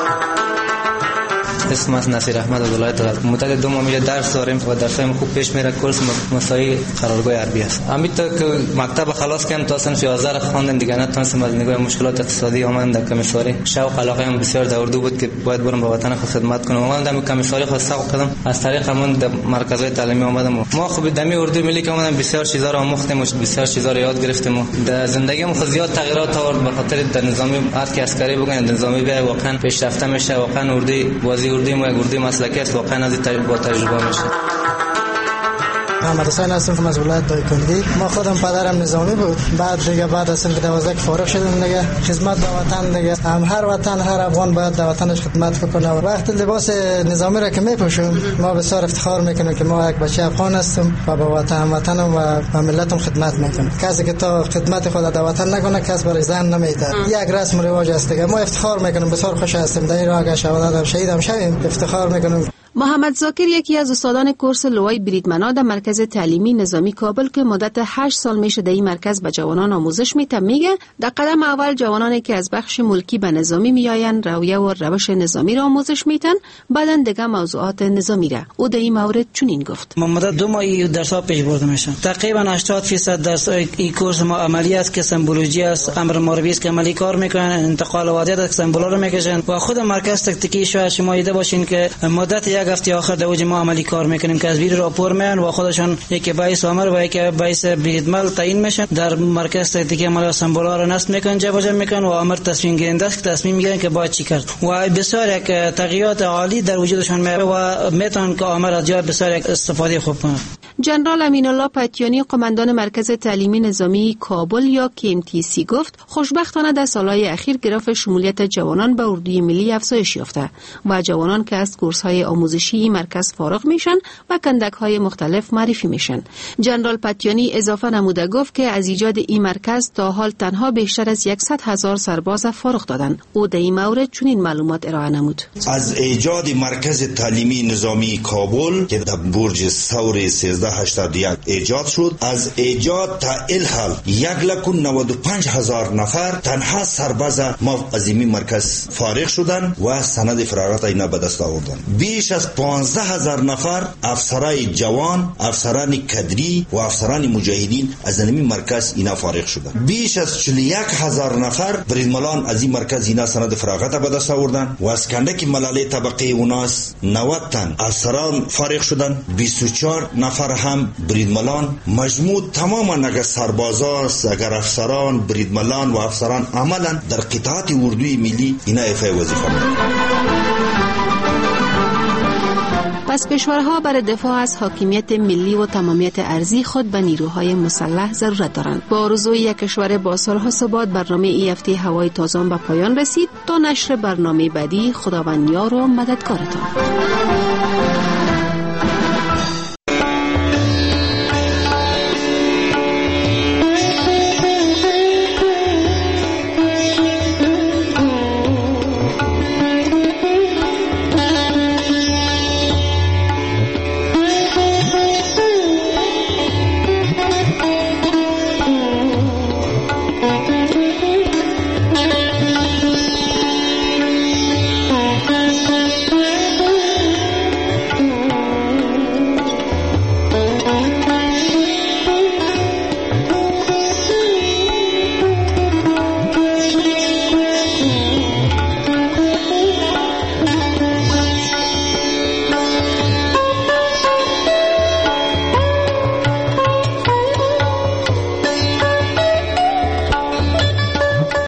اسم از نصیر احمد از ولایت غزنی. مدت دو ماه درس داریم و درسایم خوب پیش میره. کورس مساعی قرارگاه عربی است. همین تا که مکتب خلاص کردم تا صنف یازده خواندم، دیگه نتونستم از نگاه مشکلات اقتصادی اومدم در کمیساری. شوق علاقه هم بسیار در اردو بود که باید برم به وطن خود خدمت کنم. اومدم در کمیساری خود سعی کردم، از طریق همون در مرکزهای تعلیمی اومدم. ما خب در اردوی ملی که اومدم بسیار چیزا رو آموختیم و بسیار چیزا رو یاد گرفتیم. در زندگیم خود زیاد تغییرات آورد به خاطر در نظامی هر کی عسکری بگن نظامی بیا واقعا پیشرفته میشه. واقعا اردوی بازی اردوی ما اردوی مسلکی است، واقعا از این با تجربه میشه. محمد حسین هستم از ولایت دایکنی. ما خودم پدرم نظامی بود، بعد دیگه بعد از اینکه دوازده که فارغ شدم دیگه خدمت به وطن دیگه هم هر وطن هر افغان باید در وطنش خدمت بکنه. وقتی لباس نظامی را که میپوشم ما بسیار افتخار میکنیم که ما یک بچه افغان هستم و به وطن وطنم و به ملتم خدمت میکنم. کسی که تا خدمت خود در وطن نکنه کس برای زن نمیده. یک رسم و رواج است دیگه. ما افتخار میکنیم، بسیار خوش هستیم در این راه اگه شهادت شهیدم شویم افتخار میکنیم. محمد زاکر یکی از استادان کورس لوای بریدمنا در مرکز تعلیمی نظامی کابل که مدت هشت سال میشه در این مرکز به جوانان آموزش میده میگه در قدم اول جوانانی که از بخش ملکی به نظامی میآیند رویه و روش نظامی را آموزش میدن، بعدن دیگه موضوعات نظامی را. او در این مورد چنین گفت: ما مدت دو ماه درس ها پیش برده میشن. تقریبا هشتاد درصد درس این کورس ما عملی است که سمبولوژی است، امر معربی است که عملی کار میکنن، انتقال وادیت است که سمبولا رو میکشن و خود مرکز تکتیکی شاید شما دیده باشین که مدت یک هفته آخر در اوج ما عملی کار میکنیم که از ویر راپور میان و خودشون یکی باعث عمر و یکی باعث بریدمل تعیین میشن. در مرکز تکتیکی عمل سمبولا رو نصب میکنن، جابجا جا میکنن و عمر تصمیم گیرنده است که تصمیم میگیرن که باید چی کرد و بسیار یک تغییرات عالی در وجودشون میاد و میتونن که عمر از جای بسیار یک استفاده خوب کنن. جنرال امین الله پتیانی قماندان مرکز تعلیمی نظامی کابل یا کی ام تی سی گفت خوشبختانه در سالهای اخیر گراف شمولیت جوانان به اردوی ملی افزایش یافته و جوانان که از کورس‌های آموزشی این مرکز فارغ میشن و کندک‌های مختلف معرفی میشن. جنرال پتیانی اضافه نموده گفت که از ایجاد این مرکز تا حال تنها بیشتر از صد هزار سرباز فارغ دادند. او در این مورد چنین معلومات ارائه نمود. از ایجاد مرکز تعلیمی نظامی کابل که در برج ثور سیزده هشتاد یک ایجاد شد، از ایجاد تا الحال یک لک و نود و پنج هزار نفر تنها سرباز ما از این مرکز فارغ شدند و سند فراغت اینا به دست آوردند. بیش از پانزده هزار نفر افسرای جوان، افسران کدری و افسران مجاهدین از این مرکز اینا فارغ شدند. بیش از چهل و یک هزار نفر بریدملان از این مرکز اینا سند فراغت به دست آوردند و از کندک ملاله طبقه اوناس نود تن افسران فارغ شدند. بیست و چهار نفر هم بریدملان. مجموع تماما اگر سربازان، اگر افسران، بریدملان و افسران عملا در قطاعات اردوی ملی اینا افای وظیفه می‌کنند. پس کشورها برای دفاع از حاکمیت ملی و تمامیت ارضی خود به نیروهای مسلح ضرورت دارند. با آرزوی یک کشور با سالها ثبات برنامه ای هفته هوای تازه به پایان رسید. تا نشر برنامه بعدی، خداوند یار و مددکارتان.